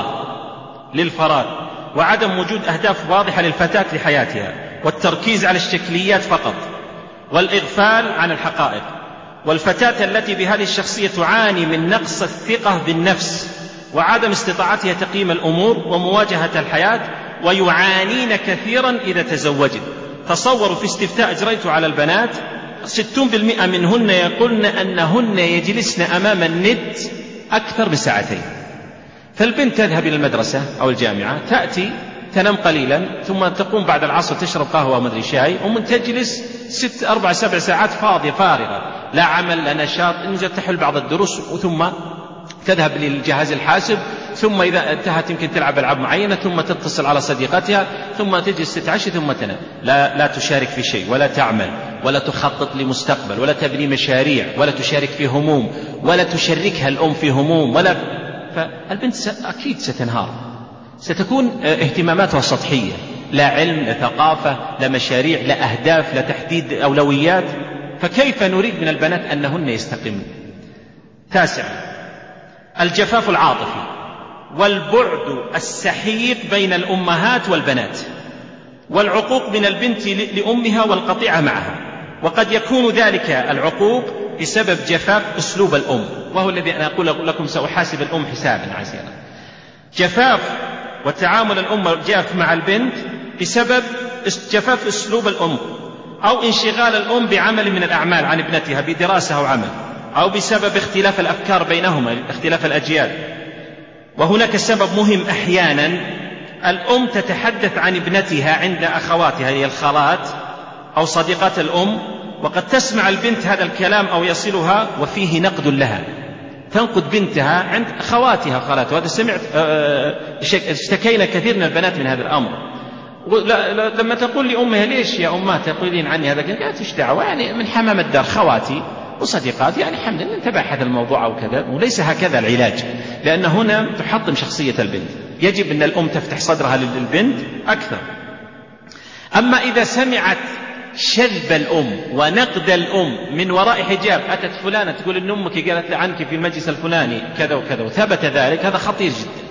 للفراغ وعدم وجود أهداف واضحة للفتاة لحياتها، والتركيز على الشكليات فقط والإغفال عن الحقائق. والفتاة التي بهذه الشخصية تعاني من نقص الثقة بالنفس وعدم استطاعتها تقييم الأمور ومواجهة الحياة، ويعانين كثيرا إذا تزوجت. تصوروا في استفتاء أجريته على البنات 60% منهن يقولن أنهن يجلسن أمام النت أكثر من 2 ساعات. فالبنت تذهب إلى المدرسة أو الجامعة، تأتي تنام قليلا، ثم تقوم بعد العصر تشرب قهوة ومدري شاي، ومن تجلس 6 4 7 ساعات فاضية فارغة، لا عمل لا نشاط، انزل تحل بعض الدروس، ثم تذهب للجهاز الحاسب، ثم إذا انتهت يمكن تلعب ألعاب معينة، ثم تتصل على صديقتها، ثم تجلس تتعشى ثم تنام. لا تشارك في شيء، ولا تعمل، ولا تخطط لمستقبل، ولا تبني مشاريع، ولا تشارك في هموم، ولا تشاركها الأم في هموم، فالبنت أكيد ستنهار، ستكون اهتماماتها سطحية، لا علم، لا ثقافة، لا مشاريع، لا أهداف، لا تحديد أولويات. فكيف نريد من البنات أنهن يستقمن؟ 9، الجفاف العاطفي والبعد السحيق بين الأمهات والبنات، والعقوق من البنت لأمها والقطيعة معها. وقد يكون ذلك العقوق بسبب جفاف أسلوب الأم، وهو الذي أنا أقول لكم سأحاسب الأم حسابا عسيرا. جفاف وتعامل الأم الجاف مع البنت بسبب جفاف أسلوب الأم، أو انشغال الأم بعمل من الأعمال عن ابنتها بدراسة أو عمل، أو بسبب اختلاف الأفكار بينهما، اختلاف الأجيال. وهناك سبب مهم، أحيانا الأم تتحدث عن ابنتها عند أخواتها هي الخالات أو صديقات الأم، وقد تسمع البنت هذا الكلام أو يصلها وفيه نقد لها، تنقد بنتها عند أخواتها خالاتها. وهذا سمعت اشتكينا كثير من البنات من هذا الأمر. لما تقول لأمها ليش يا أمها تقولين عني هذا؟ قالت ايش دعوة، يعني من حمام الدار خواتي وصديقاتي، يعني الحمد لله انتبه هذا الموضوع أو كذا. وليس هكذا العلاج، لأن هنا تحطم شخصية البنت، يجب أن الأم تفتح صدرها للبنت أكثر. أما إذا سمعت شذب الأم ونقد الأم من وراء حجاب، أتت فلانة تقول إن أمك قالت عنك في المجلس الفلاني كذا وكذا وثبت ذلك، هذا خطير جدا.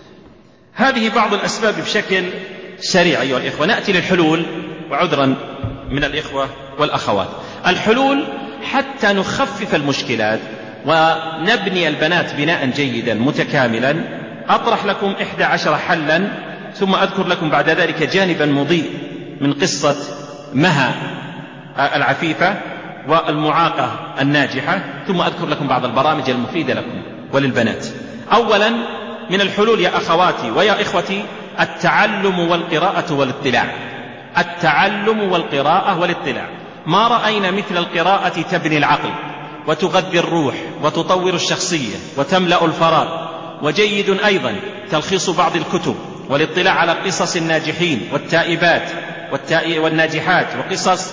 هذه بعض الأسباب بشكل سريع أيها الإخوة. نأتي للحلول، وعذرا من الإخوة والأخوات. الحلول حتى نخفف المشكلات ونبني البنات بناء جيدا متكاملا، أطرح لكم 11 حلا، ثم أذكر لكم بعد ذلك جانبا مضيء من قصة مها العفيفة والمعاقة الناجحة، ثم أذكر لكم بعض البرامج المفيدة لكم وللبنات. أولا من الحلول يا أخواتي ويا إخوتي التعلم والقراءة والاطلاع. التعلم والقراءة والاطلاع. ما رأينا مثل القراءة تبني العقل وتغذي الروح وتطور الشخصية وتملأ الفراغ. وجيد أيضا تلخيص بعض الكتب والاطلاع على قصص الناجحين والتائبات والناجحات وقصص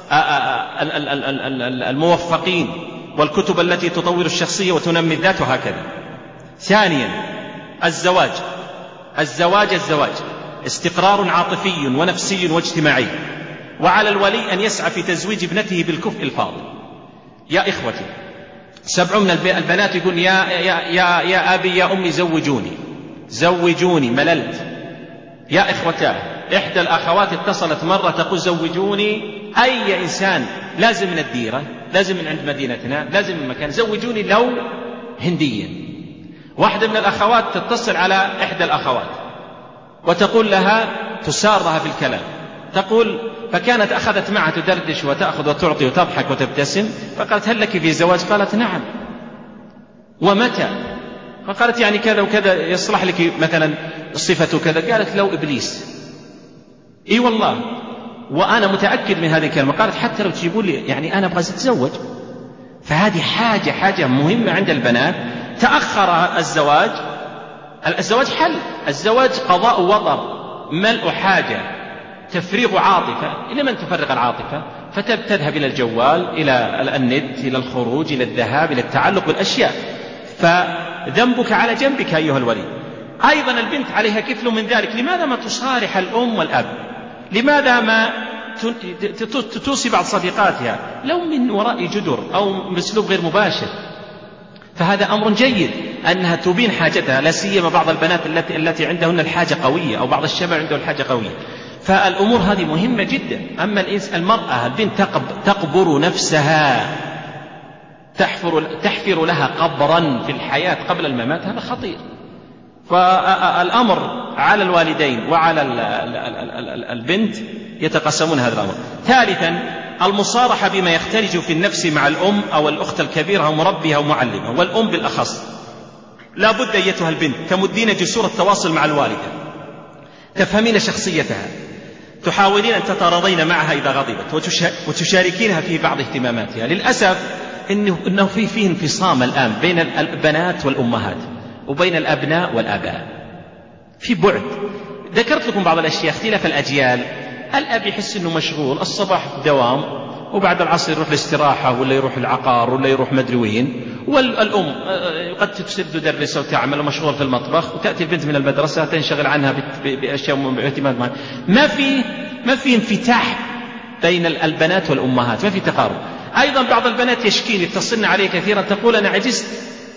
الموفقين والكتب التي تطور الشخصية وتنمي الذات وهكذا. ثانيا الزواج استقرار عاطفي ونفسي واجتماعي، وعلى الولي أن يسعى في تزويج ابنته بالكفء الفاضل. يا إخوتي 7 من البنات يقول يا أبي يا أمي زوجوني مللت. يا إخوتاه، إحدى الأخوات اتصلت مرة تقول زوجوني أي إنسان، لازم من الديرة، لازم من عند مدينتنا، لازم من مكان، زوجوني لو هنديا. واحدة من الأخوات تتصل على إحدى الأخوات وتقول لها، تسارها في الكلام، تقول فكانت أخذت معها تدردش وتأخذ وتعطي وتضحك وتبتسم، فقالت هل لك في زواج؟ قالت نعم. ومتى؟ فقالت يعني كذا وكذا يصلح لك مثلا صفة كذا. قالت لو إبليس. إي والله، وأنا متأكد من هذه الكلمة. قالت حتى لو تجيبوا لي، يعني أنا أبغى أتزوج. فهذه حاجة مهمة عند البنات. تأخر الزواج حل، الزواج قضاء وطر، ملء حاجة، تفريغ عاطفة. إلى من تفرغ العاطفة؟ فتذهب إلى الجوال، إلى النت، إلى الخروج، إلى الذهاب، إلى التعلق بالأشياء. فذنبك على جنبك أيها الولي. أيضا البنت عليها كفل من ذلك. لماذا ما تصارح الأم والأب؟ لماذا ما توصي بعض صديقاتها لو من وراء جدر أو بأسلوب غير مباشر؟ فهذا أمر جيد أنها تبين حاجتها، لا سيما بعض البنات التي عندهن الحاجة قوية، أو بعض الشباب عنده الحاجة قوية. فالأمور هذه مهمة جدا. أما المرأة البنت تقبر نفسها، تحفر لها قبرا في الحياة قبل الممات، هذا خطير. فالأمر على الوالدين وعلى البنت يتقسمون هذا الأمر. ثالثا المصارحة بما يختلج في النفس مع الأم أو الأخت الكبيرة أو مربيها ومعلمها، والأم بالأخص. لا بد أيتها البنت تمدين جسور التواصل مع الوالدة، تفهمين شخصيتها، تحاولين أن تتراضين معها إذا غضبت، وتشاركينها في بعض اهتماماتها. للأسف إنه فيه انفصام الآن بين البنات والأمهات، وبين الأبناء والآباء، في بعد. ذكرت لكم بعض الأشياء، اختلاف الأجيال. الأب يحس أنه مشغول، الصباح دوام، وبعد العصر يروح الاستراحة، ولا يروح العقار، ولا يروح مدري وين. والأم قد تدرس وتعمل ومشغول في المطبخ، وتأتي البنت من المدرسة تنشغل عنها بأشياء باهتمام معها. ما في انفتاح بين البنات والأمهات، ما في تقارب. أيضا بعض البنات يشكين، يتصلن عليه كثيرا، تقول أنا عجزت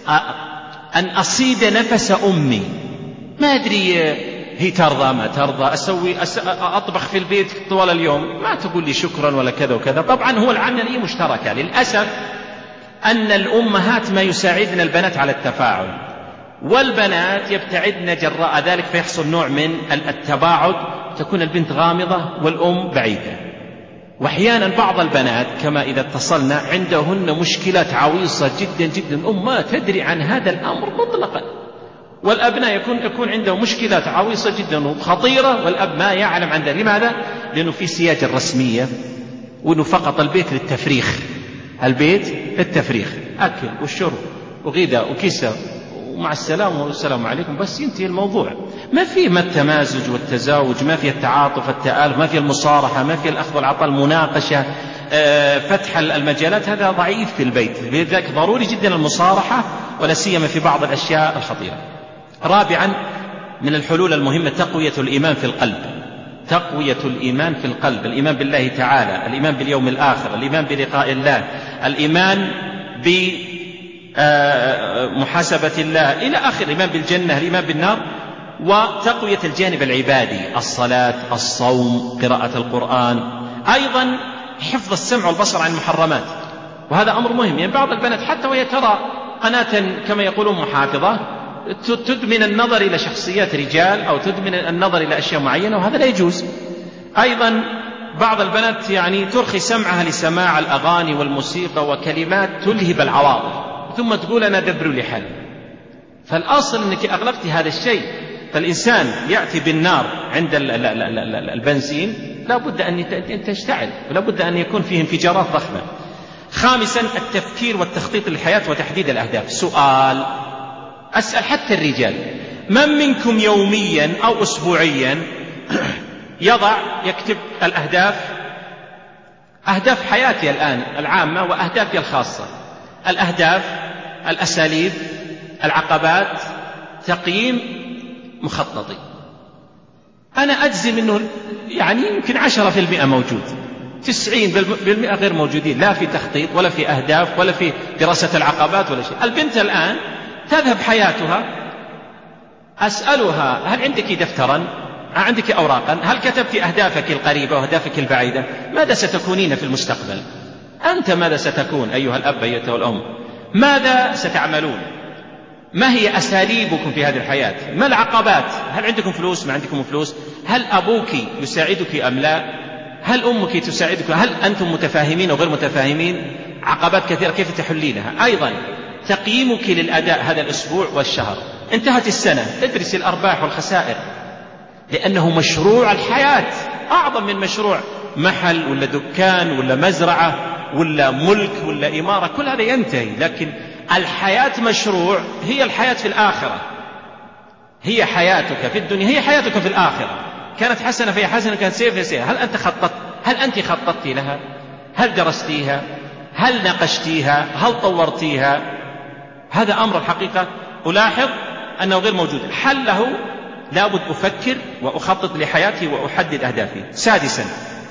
أن أصيد نفس أمي، ما أدري هي ترضى ما ترضى، أطبخ في البيت طوال اليوم، ما تقول لي شكرا ولا كذا وكذا. طبعا هو العملية مشتركة. للأسف أن الأمهات ما يساعدن البنات على التفاعل، والبنات يبتعدن جراء ذلك، فيحصل نوع من التباعد، تكون البنت غامضة والأم بعيدة. وأحيانا بعض البنات كما إذا اتصلنا عندهن مشكلات عويصة جدا جدا، الأم ما تدري عن هذا الأمر مطلقا، والأبناء يكون عنده مشكلات عويصة جدا وخطيرة، والأب ما يعلم عن ذلك. لماذا؟ لأنه في سياج الرسمية، وأنه فقط البيت للتفريخ، البيت للتفريخ، أكل والشرب وغذاء وكساء ومع السلام والسلام عليكم، بس ينتهي الموضوع. ما فيه ما التمازج والتزاوج، ما فيه التعاطف والتآلف، ما فيه المصارحة، ما فيه الأخذ والعطاء، المناقشة، فتح المجالات. هذا ضعيف في البيت. لذلك ضروري جدا المصارحة، ولا سيما في بعض الأشياء الخطيرة. رابعا من الحلول المهمة تقوية الإيمان في القلب. تقوية الإيمان في القلب، الإيمان بالله تعالى، الإيمان باليوم الآخر، الإيمان بلقاء الله، الإيمان بمحاسبة الله إلى آخر، الإيمان بالجنة، الإيمان بالنار. وتقوية الجانب العبادي، الصلاة، الصوم، قراءة القرآن. أيضا حفظ السمع والبصر عن المحرمات، وهذا أمر مهم. يعني بعض البنات حتى وهي ترى قناة كما يقولون محافظة، تدمن النظر إلى شخصيات رجال، أو تدمن النظر إلى أشياء معينة، وهذا لا يجوز. أيضا بعض البنات يعني ترخي سمعها لسماع الأغاني والموسيقى وكلمات تلهب العواطف، ثم تقول أنا دبر لي حل. فالأصل أنك أغلقت هذا الشيء. فالإنسان يأتي بالنار عند البنزين، لا بد أن تشتعل، ولا بد أن يكون فيه انفجارات ضخمة. خامسا التفكير والتخطيط للحياة وتحديد الأهداف. سؤال أسأل حتى الرجال، من منكم يوميا أو أسبوعيا يكتب الأهداف، أهداف حياتي الآن العامة وأهدافي الخاصة، الأهداف، الأساليب، العقبات، تقييم، مخططي. أنا أجزم أنه يعني يمكن 10% موجود، 90% غير موجودين، لا في تخطيط ولا في أهداف ولا في دراسة العقبات ولا شيء. البنت الآن تذهب حياتها، أسألها هل عندك دفترا، عندك أوراقا، هل كتبت أهدافك القريبة وأهدافك البعيدة؟ ماذا ستكونين في المستقبل؟ أنت ماذا ستكون أيها الأب أيتها الأم؟ ماذا ستعملون؟ ما هي أساليبكم في هذه الحياة؟ ما العقبات؟ هل عندكم فلوس؟ ما عندكم فلوس؟ هل أبوك يساعدك أم لا؟ هل أمك تساعدك؟ هل أنتم متفاهمين أو غير متفاهمين؟ عقبات كثيرة كيف تحلينها؟ أيضا تقييمك للأداء هذا الأسبوع والشهر. انتهت السنة، تدرس الأرباح والخسائر، لأنه مشروع الحياة أعظم من مشروع محل ولا دكان ولا مزرعة ولا ملك ولا إمارة، كل هذا ينتهي. لكن الحياة مشروع، هي الحياة في الآخرة، هي حياتك في الدنيا هي حياتك في الآخرة. كانت حسنة فهي حسنة، كانت سيئة فهي سيئة. هل أنت خططت لها؟ هل درستيها؟ هل ناقشتيها؟ هل طورتيها؟ هذا أمر الحقيقة ألاحظ أنه غير موجود. حله لابد أفكر وأخطط لحياتي وأحدد أهدافي. سادسا،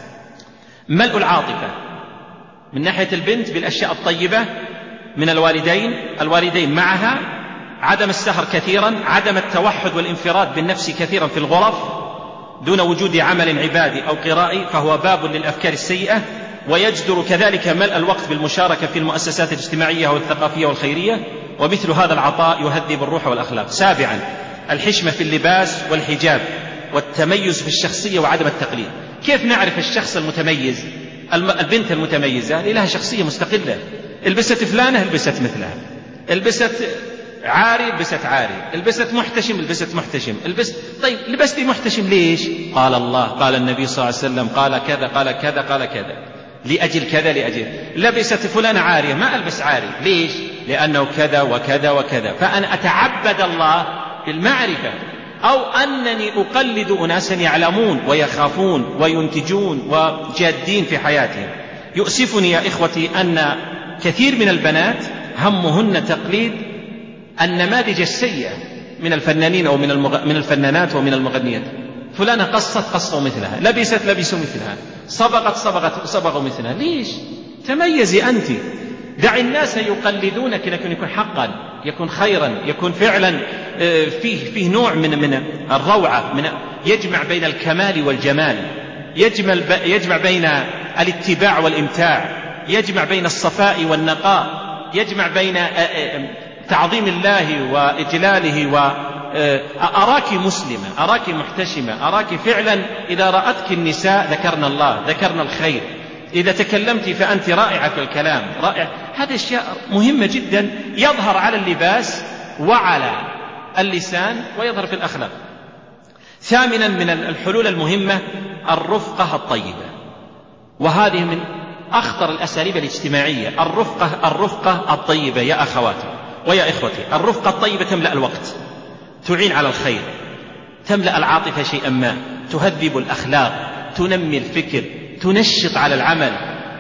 ملء العاطفة من ناحية البنت بالأشياء الطيبة من الوالدين معها، عدم السهر كثيرا، عدم التوحد والانفراد بالنفس كثيرا في الغرف دون وجود عمل عبادي أو قرائي، فهو باب للأفكار السيئة. ويجدر كذلك ملء الوقت بالمشاركة في المؤسسات الاجتماعية والثقافية والخيرية، ومثل هذا العطاء يهذب الروح والأخلاق. سابعا، الحشمة في اللباس والحجاب والتميز في الشخصية وعدم التقليد. كيف نعرف الشخص المتميز؟ البنت المتميزة لها شخصية مستقلة، البست فلانة البست مثلها، البست عاري البست عاري، البست محتشم البست محتشم، طيب لبستي محتشم ليش؟ قال الله، قال النبي صلى الله عليه وسلم، قال كذا قال كذا قال كذا، لأجل كذا لأجل. لبست فلانة عارية، ما ألبس عاري ليش؟ لأنه كذا وكذا وكذا. فأنا أتعبد الله بالمعرفة، أو أنني أقلد أناسا يعلمون ويخافون وينتجون وجادين في حياتهم. يؤسفني يا إخوتي أن كثير من البنات همهن تقليد النماذج السيئة من الفنانين أو من الفنانات ومن المغنيات. فلانة قصوا مثلها، لبسوا مثلها، صبغوا مثلها. ليش؟ تميزي أنت. دع الناس يقلدونك، لكن يكون حقا، يكون خيرا، يكون فعلا فيه نوع من الروعة، يجمع بين الكمال والجمال، يجمع بين الاتباع والإمتاع، يجمع بين الصفاء والنقاء، يجمع بين تعظيم الله وإجلاله. وأراك مسلمة، أراك محتشمة، أراك فعلا إذا رأتك النساء ذكرنا الله، ذكرنا الخير. إذا تكلمت فأنت رائعة في الكلام، رائع. هذه أشياء مهمة جدا، يظهر على اللباس وعلى اللسان ويظهر في الأخلاق. ثامنا، من الحلول المهمة الرفقة الطيبة، وهذه من أخطر الأساليب الاجتماعية. الرفقة الطيبة يا أخواتي ويا إخوتي، الرفقة الطيبة تملأ الوقت، تعين على الخير، تملأ العاطفة شيئا ما، تهذب الأخلاق، تنمي الفكر، تنشط على العمل،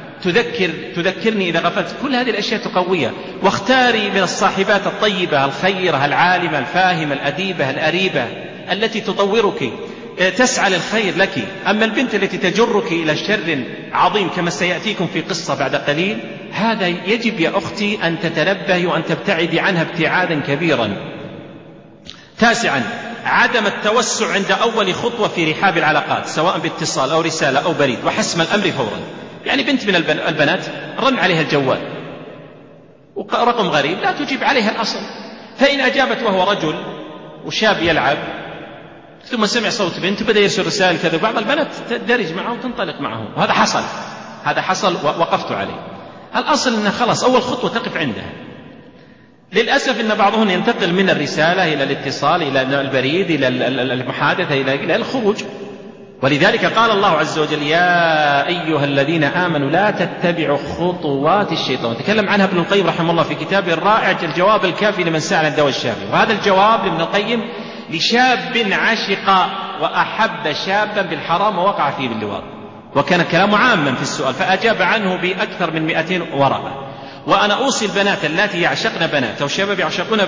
تذكرني إذا غفلت. كل هذه الأشياء تقويها. واختاري من الصاحبات الطيبة الخيرة العالمة الفاهمة الأديبة الأريبة التي تطورك، تسعى للخير لك. أما البنت التي تجرك إلى شر عظيم كما سيأتيكم في قصة بعد قليل، هذا يجب يا أختي أن تتنبهي وأن تبتعدي عنها ابتعادا كبيرا. تاسعا، عدم التوسع عند أول خطوة في رحاب العلاقات، سواء باتصال أو رسالة أو بريد، وحسم الأمر فورا. يعني بنت من البنات رن عليها الجوال ورقم غريب، لا تجيب عليها الأصل. فإن أجابت وهو رجل وشاب يلعب، ثم سمع صوت بنت وبدأ يرسل رسائل كذا، بعض البنات تدرج معه وتنطلق معه، وهذا حصل ووقفت عليه. الأصل أنها خلاص أول خطوة تقف عندها. للأسف أن بعضهم ينتقل من الرسالة إلى الاتصال إلى البريد إلى المحادثة إلى الخروج. ولذلك قال الله عز وجل: يا أيها الذين آمنوا لا تتبعوا خطوات الشيطان. تكلم عنها ابن القيم رحمه الله في كتابه الرائع الجواب الكافي لمن سأل عن الدواء الشافي. وهذا الجواب لابن القيم لشاب عشق وأحب شابا بالحرام ووقع فيه باللواط، وكان كلامه عاما في السؤال، فأجاب عنه بأكثر من 200 ورقة. وأنا أوصي البنات اللاتي يعشقن بنات أو شباب يعشقون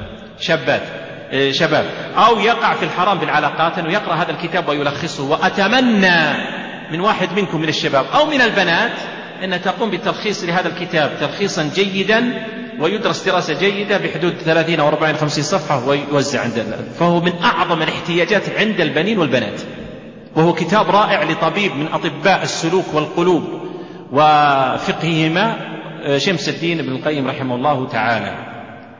شباب أو يقع في الحرام بالعلاقات أنه يقرأ هذا الكتاب ويلخصه. وأتمنى من واحد منكم من الشباب أو من البنات أن تقوم بالتلخيص لهذا الكتاب تلخيصا جيدا، ويدرس دراسة جيدة بحدود 30 أو 40 50 صفحة ويوزع فهو من أعظم الاحتياجات عند البنين والبنات، وهو كتاب رائع لطبيب من أطباء السلوك والقلوب وفقههما، شمس الدين ابن القيم رحمه الله تعالى.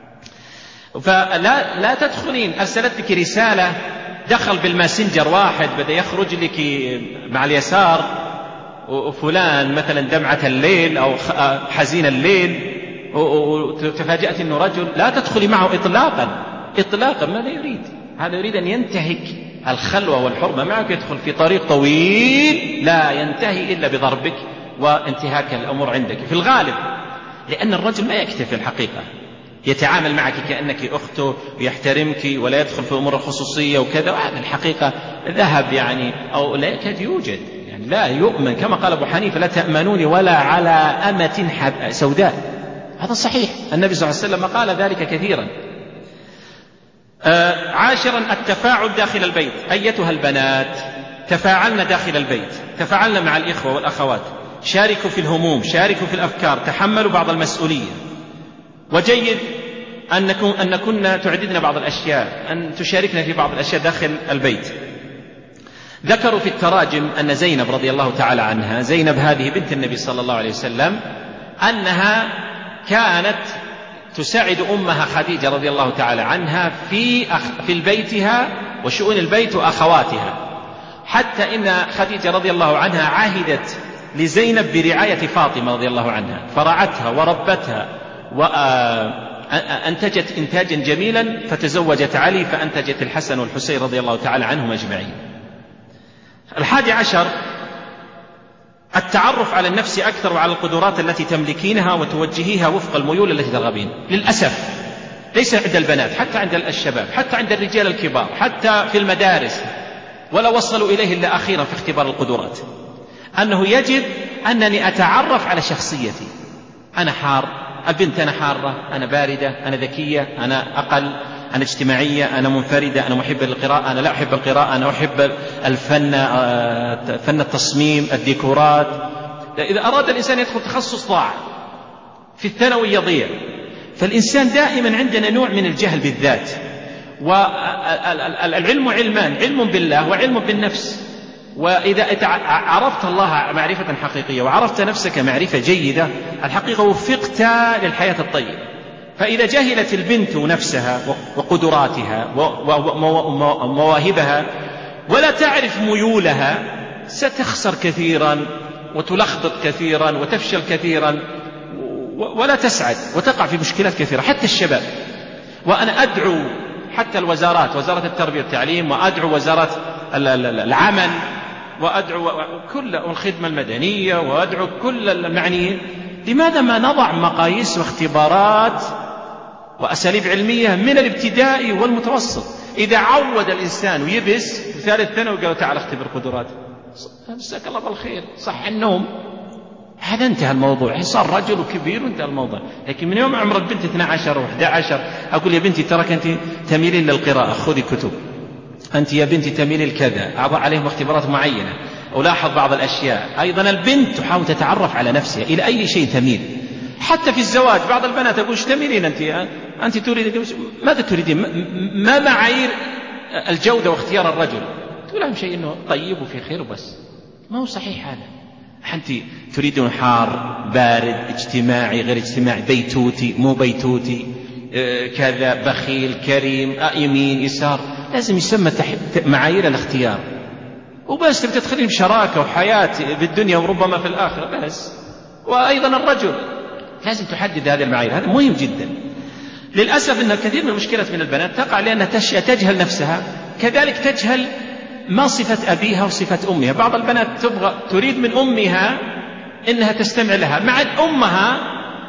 فلا تدخلين أرسلت لك رسالة، دخل بالماسنجر واحد بدأ يخرج لك مع اليسار وفلان مثلا دمعة الليل أو حزين الليل، وتفاجأت أنه رجل، لا تدخلي معه إطلاقا. ماذا يريد؟ هذا يريد أن ينتهك الخلوة والحرمة معك، يدخل في طريق طويل لا ينتهي إلا بضربك وانتهاك الأمور عندك في الغالب، لأن الرجل ما يكتفي الحقيقة، يتعامل معك كأنك أخته ويحترمك ولا يدخل في أمور الخصوصية وكذا، وهذا الحقيقة ذهب يعني أو لا يكاد يوجد، يعني لا يؤمن كما قال أبو حنيفة لا تأمنوني ولا على أمة سوداء. هذا صحيح، النبي صلى الله عليه وسلم قال ذلك كثيرا. عاشرا التفاعل داخل البيت. أيتها البنات تفاعلن داخل البيت، تفاعلن مع الإخوة والأخوات، شاركوا في الهموم، شاركوا في الأفكار، تحملوا بعض المسؤولية. وجيد أن كنا تعددن بعض الأشياء، أن تشاركنا في بعض الأشياء داخل البيت. ذكروا في التراجم أن زينب رضي الله تعالى عنها، زينب هذه بنت النبي صلى الله عليه وسلم، أنها كانت تساعد أمها خديجة رضي الله تعالى عنها في بيتها وشؤون البيت وأخواتها، حتى إن خديجة رضي الله عنها عهدت لزينب برعاية فاطمة رضي الله عنها، فرعتها وربتها وأنتجت إنتاجا جميلا، فتزوجت علي فأنتجت الحسن والحسين رضي الله تعالى عنهم أجمعين. 11 التعرف على النفس أكثر وعلى القدرات التي تملكينها وتوجهيها وفق الميول التي ترغبين. للأسف ليس عند البنات، حتى عند الشباب، حتى عند الرجال الكبار، حتى في المدارس، ولا وصلوا إليه إلا أخيرا في اختبار القدرات، أنه يجب أنني أتعرف على شخصيتي. أنا حار، البنت أنا حارة، أنا باردة، أنا ذكية، أنا أقل، أنا اجتماعية، أنا منفردة، أنا محب للقراءة، أنا لا أحب القراءة، أنا أحب الفن، فن التصميم، الديكورات. إذا أراد الإنسان يدخل تخصص ضاع، في الثانوي يضيع. فالإنسان دائما عندنا نوع من الجهل بالذات، والعلم علمان، علم بالله وعلم بالنفس. وإذا عرفت الله معرفة حقيقية وعرفت نفسك معرفة جيدة، الحقيقة وفقت للحياة الطيبة. فإذا جهلت البنت نفسها وقدراتها ومواهبها ولا تعرف ميولها، ستخسر كثيرا وتلخبط كثيرا وتفشل كثيرا ولا تسعد وتقع في مشكلات كثيرة. حتى الشباب، وأنا أدعو حتى الوزارات، وزارة التربية والتعليم، وأدعو وزارة العمل، وأدعو كل الخدمة المدنية، وأدعو كل المعنيين، لماذا ما نضع مقاييس واختبارات وأساليب علمية من الابتدائي والمتوسط؟ إذا عود الإنسان ويبس في ثالث ثانوي قالوا تعال اختبر قدرات، جزاك الله بالخير، صح النوم، هذا انتهى الموضوع، صار رجل وكبير وانتهى الموضوع. لكن من يوم عمر البنت 12 و11 أقول يا بنتي ترك أنت تميلين للقراءة، خذي كتب، أنت يا بنتي تميلين لكذا، أضع عليهم اختبارات معينة، ألاحظ بعض الأشياء. أيضا البنت تحاول تتعرف على نفسها إلى أي شيء تميل. حتى في الزواج بعض البنات أقول تميلين أنت تريد ماذا تريدين؟ ما معايير الجودة واختيار الرجل؟ تقول لهم شيء إنه طيب وفي خير وبس، ما هو صحيح هذا. أنت تريدون حار، بارد، اجتماعي، غير اجتماعي، بيتوتي، مو بيتوتي، كذا، بخيل، كريم، يمين، يسار، لازم يسمى معايير الاختيار. وبس تبي تدخلين بشراكة وحياة بالدنيا وربما في الآخرة بس. وأيضا الرجل لازم تحدد هذه المعايير، هذا مهم جدا. للأسف أن كثير من المشكلات من البنات تقع لأنها تجهل نفسها، كذلك تجهل ما صفة أبيها وصفة أمها. بعض البنات تريد من أمها إنها تستمع لها، مع أمها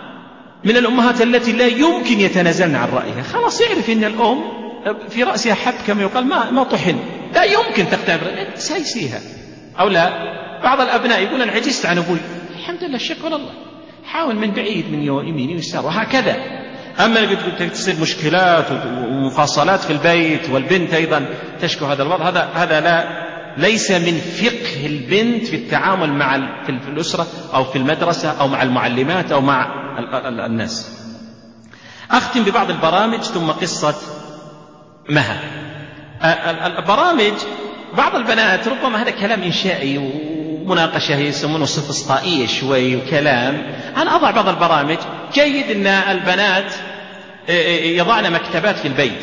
من الأمهات التي لا يمكن يتنازلن عن رأيها. خلاص يعرف أن الأم في رأسها حب كما يقال، ما طحن، لا يمكن تقتنع سايسيها أو لا. بعض الأبناء يقول أنا عجزت عن أبوي، الحمد لله، الشكر لله، حاول من بعيد، من يمين ويسار، وهكذا. أما قلت تصير مشكلات ومفاصلات في البيت، والبنت أيضا تشكو هذا الوضع، هذا ليس من فقه البنت في التعامل مع في الأسرة أو في المدرسة أو مع المعلمات أو مع الناس. أختم ببعض البرامج ثم قصة مها. البرامج بعض البنات ربما هذا كلام إنشائي ومناقشة يسمونه سفسطائية شوي وكلام. أنا أضع بعض البرامج، جيد أن البنات يضعن مكتبات في البيت،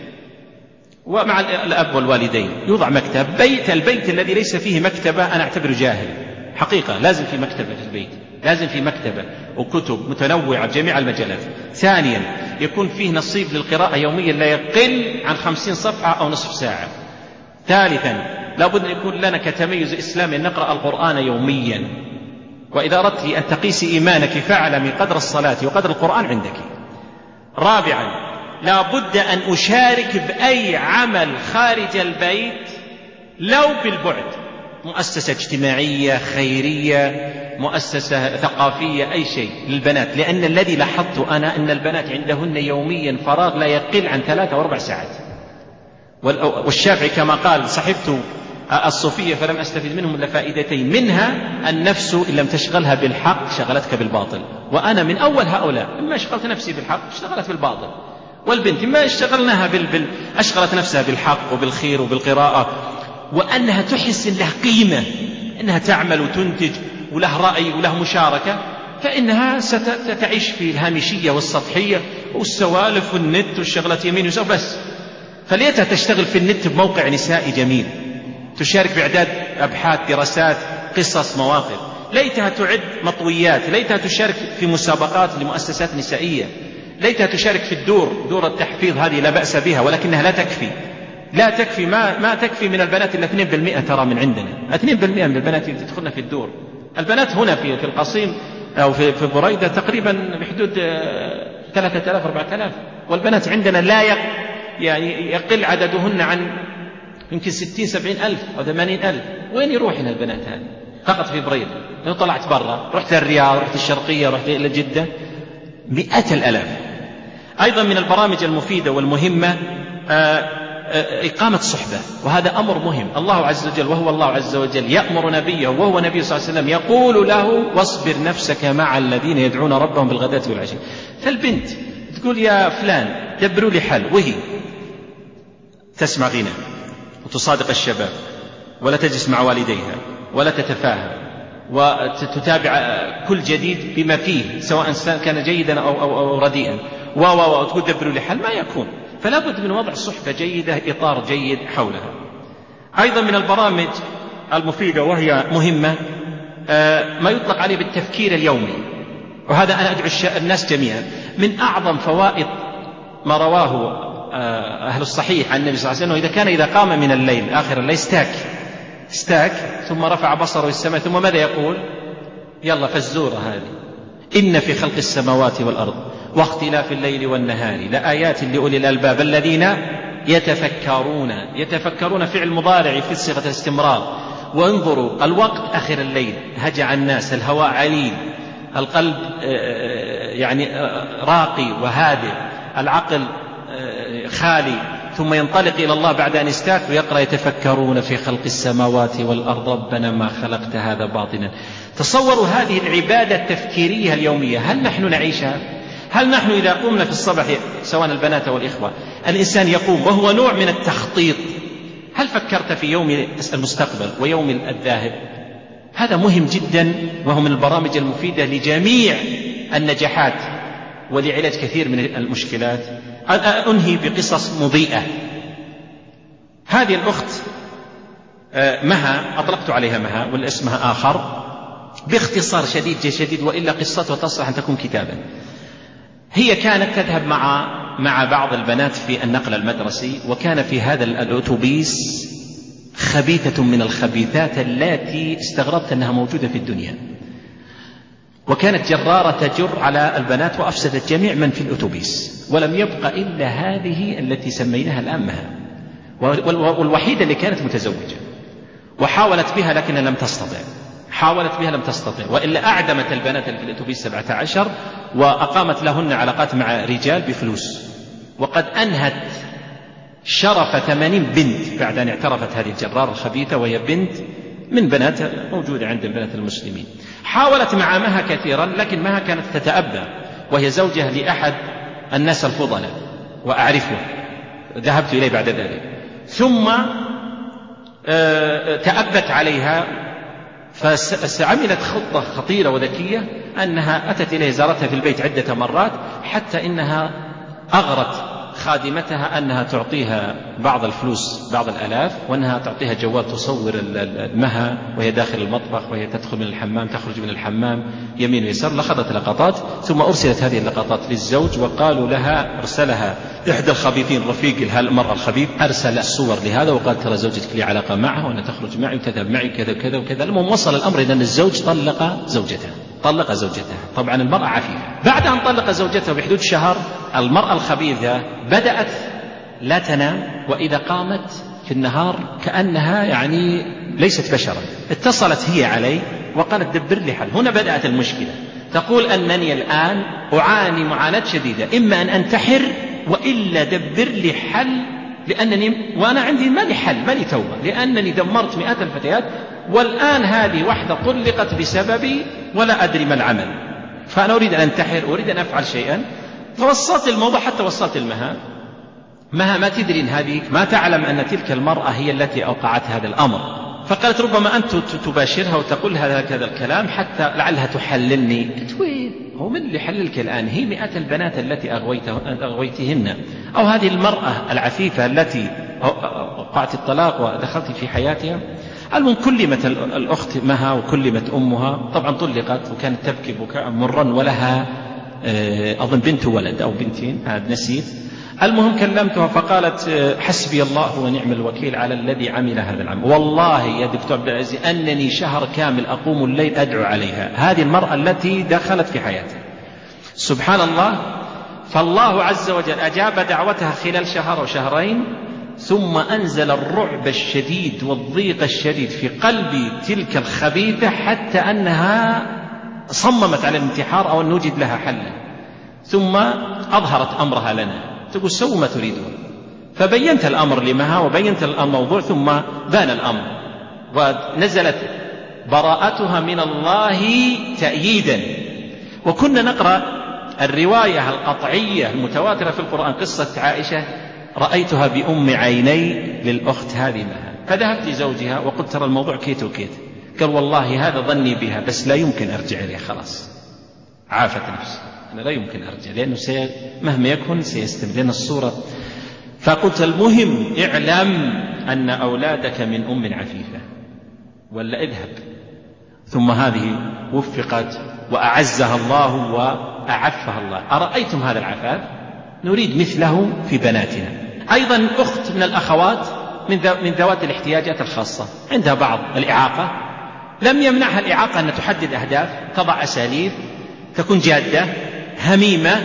ومع الأب والوالدين يوضع مكتب. البيت الذي ليس فيه مكتبة أنا أعتبره جاهل حقيقة. لازم في مكتبة في البيت، لازم في مكتبة وكتب متنوعة بجميع المجالات. ثانيا يكون فيه نصيب للقراءة يوميا لا يقل عن 50 صفحة أو نصف ساعة. ثالثا لابد أن يكون لنا كتميز إسلامي نقرأ القرآن يوميا، وإذا أردت أن تقيسي إيمانك فاعلمي قدر الصلاة وقدر القرآن عندك. رابعا، لا بد أن أشارك بأي عمل خارج البيت لو بالبعد، مؤسسة اجتماعية خيرية، مؤسسة ثقافية، أي شيء للبنات، لأن الذي لاحظت أنا أن البنات عندهن يوميا فراغ لا يقل عن 3 و4 ساعات. والشافعي كما قال: صحبت الصوفية فلم أستفد منهم إلا فائدتين، منها النفس إن لم تشغلها بالحق شغلتك بالباطل، وأنا من أول هؤلاء، إما شغلت نفسي بالحق اشتغلت بالباطل، والبنت ما اشتغلناها أشغلت نفسها بالحق وبالخير وبالقراءة، وأنها تحس إن لها قيمة، إنها تعمل وتنتج وله رأي وله مشاركة، فإنها ستعيش في الهامشية والسطحية والسوالف والنت والشغلات يمين ويسار بس. فليتها تشتغل في النت بموقع نسائي جميل، تشارك بإعداد أبحاث، دراسات، قصص، مواقف، ليتها تعد مطويات، ليتها تشارك في مسابقات لمؤسسات نسائية، ليتها تشارك في دور التحفيظ، هذه لا بأس بها، ولكنها لا تكفي ما تكفي من البنات إلا 2% ترى من عندنا، 2% من البنات اللي تدخلنا في الدور. البنات هنا في القصيم أو في بريدة تقريبا بحدود 3000-4000، والبنات عندنا لا يعني يقل عددهن عن يمكن 60-70 ألف أو 80 ألف. وين يروحن البنات هذه؟ فقط في بريدة. لو طلعت برا، رحت الرياض، رحت الشرقية، رحت إلى جدة، 100,000. أيضا من البرامج المفيدة والمهمة إقامة صحبة، وهذا أمر مهم. الله عز وجل وهو الله عز وجل يأمر نبيه وهو نبي صلى الله عليه وسلم يقول له: واصبر نفسك مع الذين يدعون ربهم بالغداة والعشي. فالبنت تقول: يا فلان دبروا لي حل، وهي تسمع غنى وتصادق الشباب ولا تجلس مع والديها ولا تتفاهم وتتابع كل جديد بما فيه سواء كان جيدا أو رديئا وتقول دبروا لي حل، ما يكون. فلا بد من وضع صحبة جيدة، إطار جيد حولها. أيضا من البرامج المفيدة وهي مهمة ما يطلق عليه بالتفكير اليومي، وهذا أنا أدعو الناس جميعا. من أعظم فوائد ما رواه أهل الصحيح عن النبي صلى الله عليه وسلم: إذا قام من الليل آخر الليل استاك ثم رفع بصره السماء ثم ماذا يقول؟ يلا فالزورة هذه: إن في خلق السماوات والأرض واختلاف الليل والنهار لآيات لأولي الألباب الذين يتفكرون فعل مضارع في صيغة الاستمرار. وانظروا الوقت آخر الليل، هجع الناس، الهواء عليل، القلب يعني راقي وهادئ، العقل خالي، ثم ينطلق إلى الله بعد أن استاك ويقرأ: يتفكرون في خلق السماوات والأرض ربنا ما خلقت هذا باطلا. تصوروا هذه العبادة التفكيرية اليومية، هل نحن نعيشها؟ هل نحن إذا قمنا في الصباح سواء البنات والإخوة الإنسان يقوم وهو نوع من التخطيط، هل فكرت في يوم المستقبل ويوم الذاهب؟ هذا مهم جدا، وهو من البرامج المفيدة لجميع النجاحات ولعلاج كثير من المشكلات. أنهي بقصص مضيئة. هذه الأخت مها، أطلقت عليها مها ولا اسمها آخر، باختصار شديد وإلا قصتها تصلح أن تكون كتابا. هي كانت تذهب مع بعض البنات في النقل المدرسي، وكان في هذا الأتوبيس خبيثة من الخبيثات التي استغربت أنها موجودة في الدنيا، وكانت جرارة تجر على البنات وأفسدت جميع من في الأتوبيس، ولم يبق إلا هذه التي سميناها الآن مها، والوحيدة اللي كانت متزوجة، وحاولت بها لكنها لم تستطع، وإلا أعدمت البنات اللي في الأتوبيس 17 وأقامت لهن علاقات مع رجال بفلوس، وقد أنهت شرف 80 بنت بعد أن اعترفت هذه الجرارة الخبيثة، وهي بنت من بنات موجودة عند البنات المسلمين. حاولت مع مها كثيرا، لكن مها كانت تتأبى، وهي زوجة لأحد الناس الفضلاء وأعرفه، ذهبت إليه بعد ذلك، ثم تأبت عليها، فعملت خطة خطيرة وذكية، أنها أتت إليه، زارتها في البيت عدة مرات، حتى إنها أغرت خادمتها أنها تعطيها بعض الفلوس، بعض الآلاف، وأنها تعطيها جوال تصور المها وهي داخل المطبخ، وهي تدخل من الحمام تخرج من الحمام يمين ويسار. لقطت لقطات، ثم أرسلت هذه اللقطات للزوج، وقالوا لها، أرسلها إحدى الخبيثين رفيق المرأة الخبيث، أرسل الصور لهذا وقال ترى زوجتك لي علاقة معها وأنا تخرج معي وتذهب معي كذا وكذا وكذا. المهم وصل الأمر إلى أن الزوج طلق زوجته. طبعا المرأة عفيفة. بعد أن طلق زوجته بحدود شهر، المرأة الخبيثة بدأت لا تنام، وإذا قامت في النهار كأنها يعني ليست بشرا. اتصلت هي علي وقالت دبر لي حل. هنا بدأت المشكلة. تقول أنني الآن أعاني معاناة شديدة، إما أن أنتحر وإلا دبر لي حل، وأنا عندي ما لي حل، ما لي توبة، لأنني دمرت مئات الفتيات، والآن هذه واحدة طلقت بسببي ولا أدري ما العمل، فأنا أريد أن أنتحر، أريد أن أفعل شيئا. فوصلت الموضوع، حتى وصلت مها ما تدري هذه، ما تعلم أن تلك المرأة هي التي أوقعت هذا الأمر. فقالت ربما أنت تباشرها وتقول هذا الكلام حتى لعلها تحللني. قلت وين هو من اللي حللك الآن؟ هي مئات البنات التي أغويتهن، أو هذه المرأة العفيفة التي وقعت الطلاق ودخلت في حياتها. المهم كلمت الأخت مها وكلمت أمها، طبعا طلقت وكانت تبكي بكاء مرا، ولها أظن بنت ولد أو بنتين، هذا نسيت. المهم كلمتها فقالت حسبي الله ونعم الوكيل على الذي عمل هذا العمل. والله يا دكتور عبد العزيز أنني شهر كامل أقوم الليل أدعو عليها، هذه المرأة التي دخلت في حياتي. سبحان الله. فالله عز وجل أجاب دعوتها خلال شهر أو شهرين، ثم أنزل الرعب الشديد والضيق الشديد في قلب تلك الخبيثة، حتى أنها صممت على الانتحار أو أن نوجد لها حلا. ثم أظهرت أمرها لنا، تقول سووا ما تريدون. فبينت الأمر لمها وبينت الموضوع، ثم بان الأمر ونزلت براءتها من الله تأييدا. وكنا نقرأ الرواية القطعية المتواترة في القرآن، قصة عائشة رأيتها بأم عيني للأخت هذه مها. فذهبت لزوجها وقلت ترى الموضوع كيت وكيت. قال والله هذا ظني بها، بس لا يمكن أرجع إليها، خلاص عافت نفسي، أنا لا يمكن أرجع، لأنه مهما يكن سيستمر لنا الصورة. فقلت المهم اعلم أن أولادك من أم عفيفة، ولا اذهب. ثم هذه وفقت وأعزها الله وأعفها الله. أرأيتم هذا العفاف؟ نريد مثله في بناتنا. أيضا أخت من الأخوات من ذوات الاحتياجات الخاصة، عندها بعض الإعاقة، لم يمنعها الإعاقة أن تحدد أهداف، تضع أساليب، تكون جادة هميمة،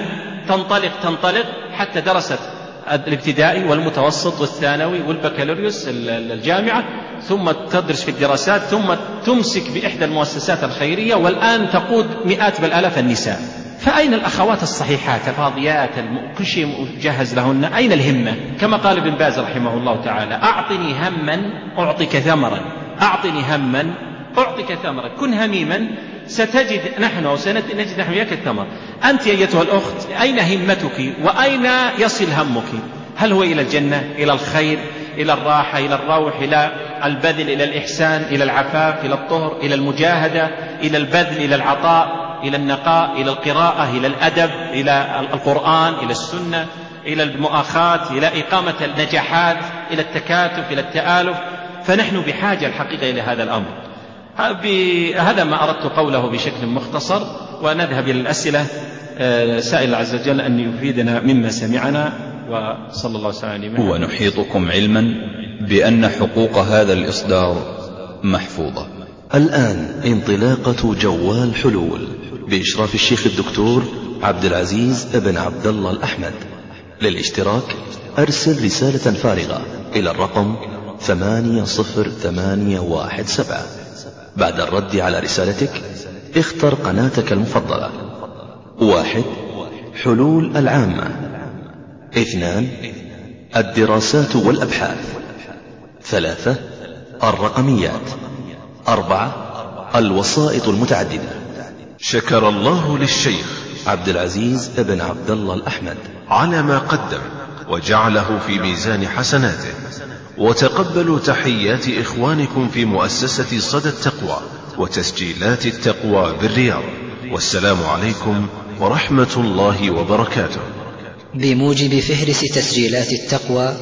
تنطلق حتى درست الابتدائي والمتوسط والثانوي والبكالوريوس الجامعة، ثم تدرس في الدراسات، ثم تمسك بإحدى المؤسسات الخيرية، والآن تقود مئات بل آلاف النساء. فأين الأخوات الصحيحات الراضيات كل شيء مجهز لهن؟ أين الهمة؟ كما قال ابن باز رحمه الله تعالى أعطني هما أعطيك ثمرا، أعطني هما أعطيك ثمرا، كن هميما ستجد نحن وياك الثمر. أنت أيتها الأخت أين همتك وأين يصل همك؟ هل هو إلى الجنة، إلى الخير، إلى الراحة، إلى الروح، إلى البذل، إلى الإحسان، إلى العفاف، إلى الطهر، إلى المجاهدة، إلى البذل، إلى العطاء، إلى النقاء، إلى القراءة، إلى الأدب، إلى القرآن، إلى السنة، إلى المؤاخاة، إلى إقامة النجاحات، إلى التكاتف، إلى التآلف. فنحن بحاجة الحقيقة إلى هذا الأمر. هذا ما أردت قوله بشكل مختصر، ونذهب إلى الأسئلة. سائل الله عز وجل أن يفيدنا مما سمعنا، وصلى الله وسلم. ونحيطكم علما بأن حقوق هذا الإصدار محفوظة. الآن انطلاقة جوال حلول بإشراف الشيخ الدكتور عبد العزيز بن عبد الله الأحمد. للاشتراك أرسل رسالة فارغة إلى الرقم 80817. بعد الرد على رسالتك اختر قناتك المفضلة. 1. حلول العامة. 2. الدراسات والأبحاث. 3. الرقميات. 4. الوسائط المتعددة. شكر الله للشيخ عبد العزيز بن عبد الله الأحمد على ما قدم وجعله في ميزان حسناته، وتقبلوا تحيات إخوانكم في مؤسسة صدى التقوى وتسجيلات التقوى بالرياض. والسلام عليكم ورحمة الله وبركاته. بموجب فهرس تسجيلات التقوى،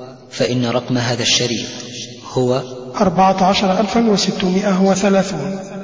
فإن رقم هذا الشريط هو 14630.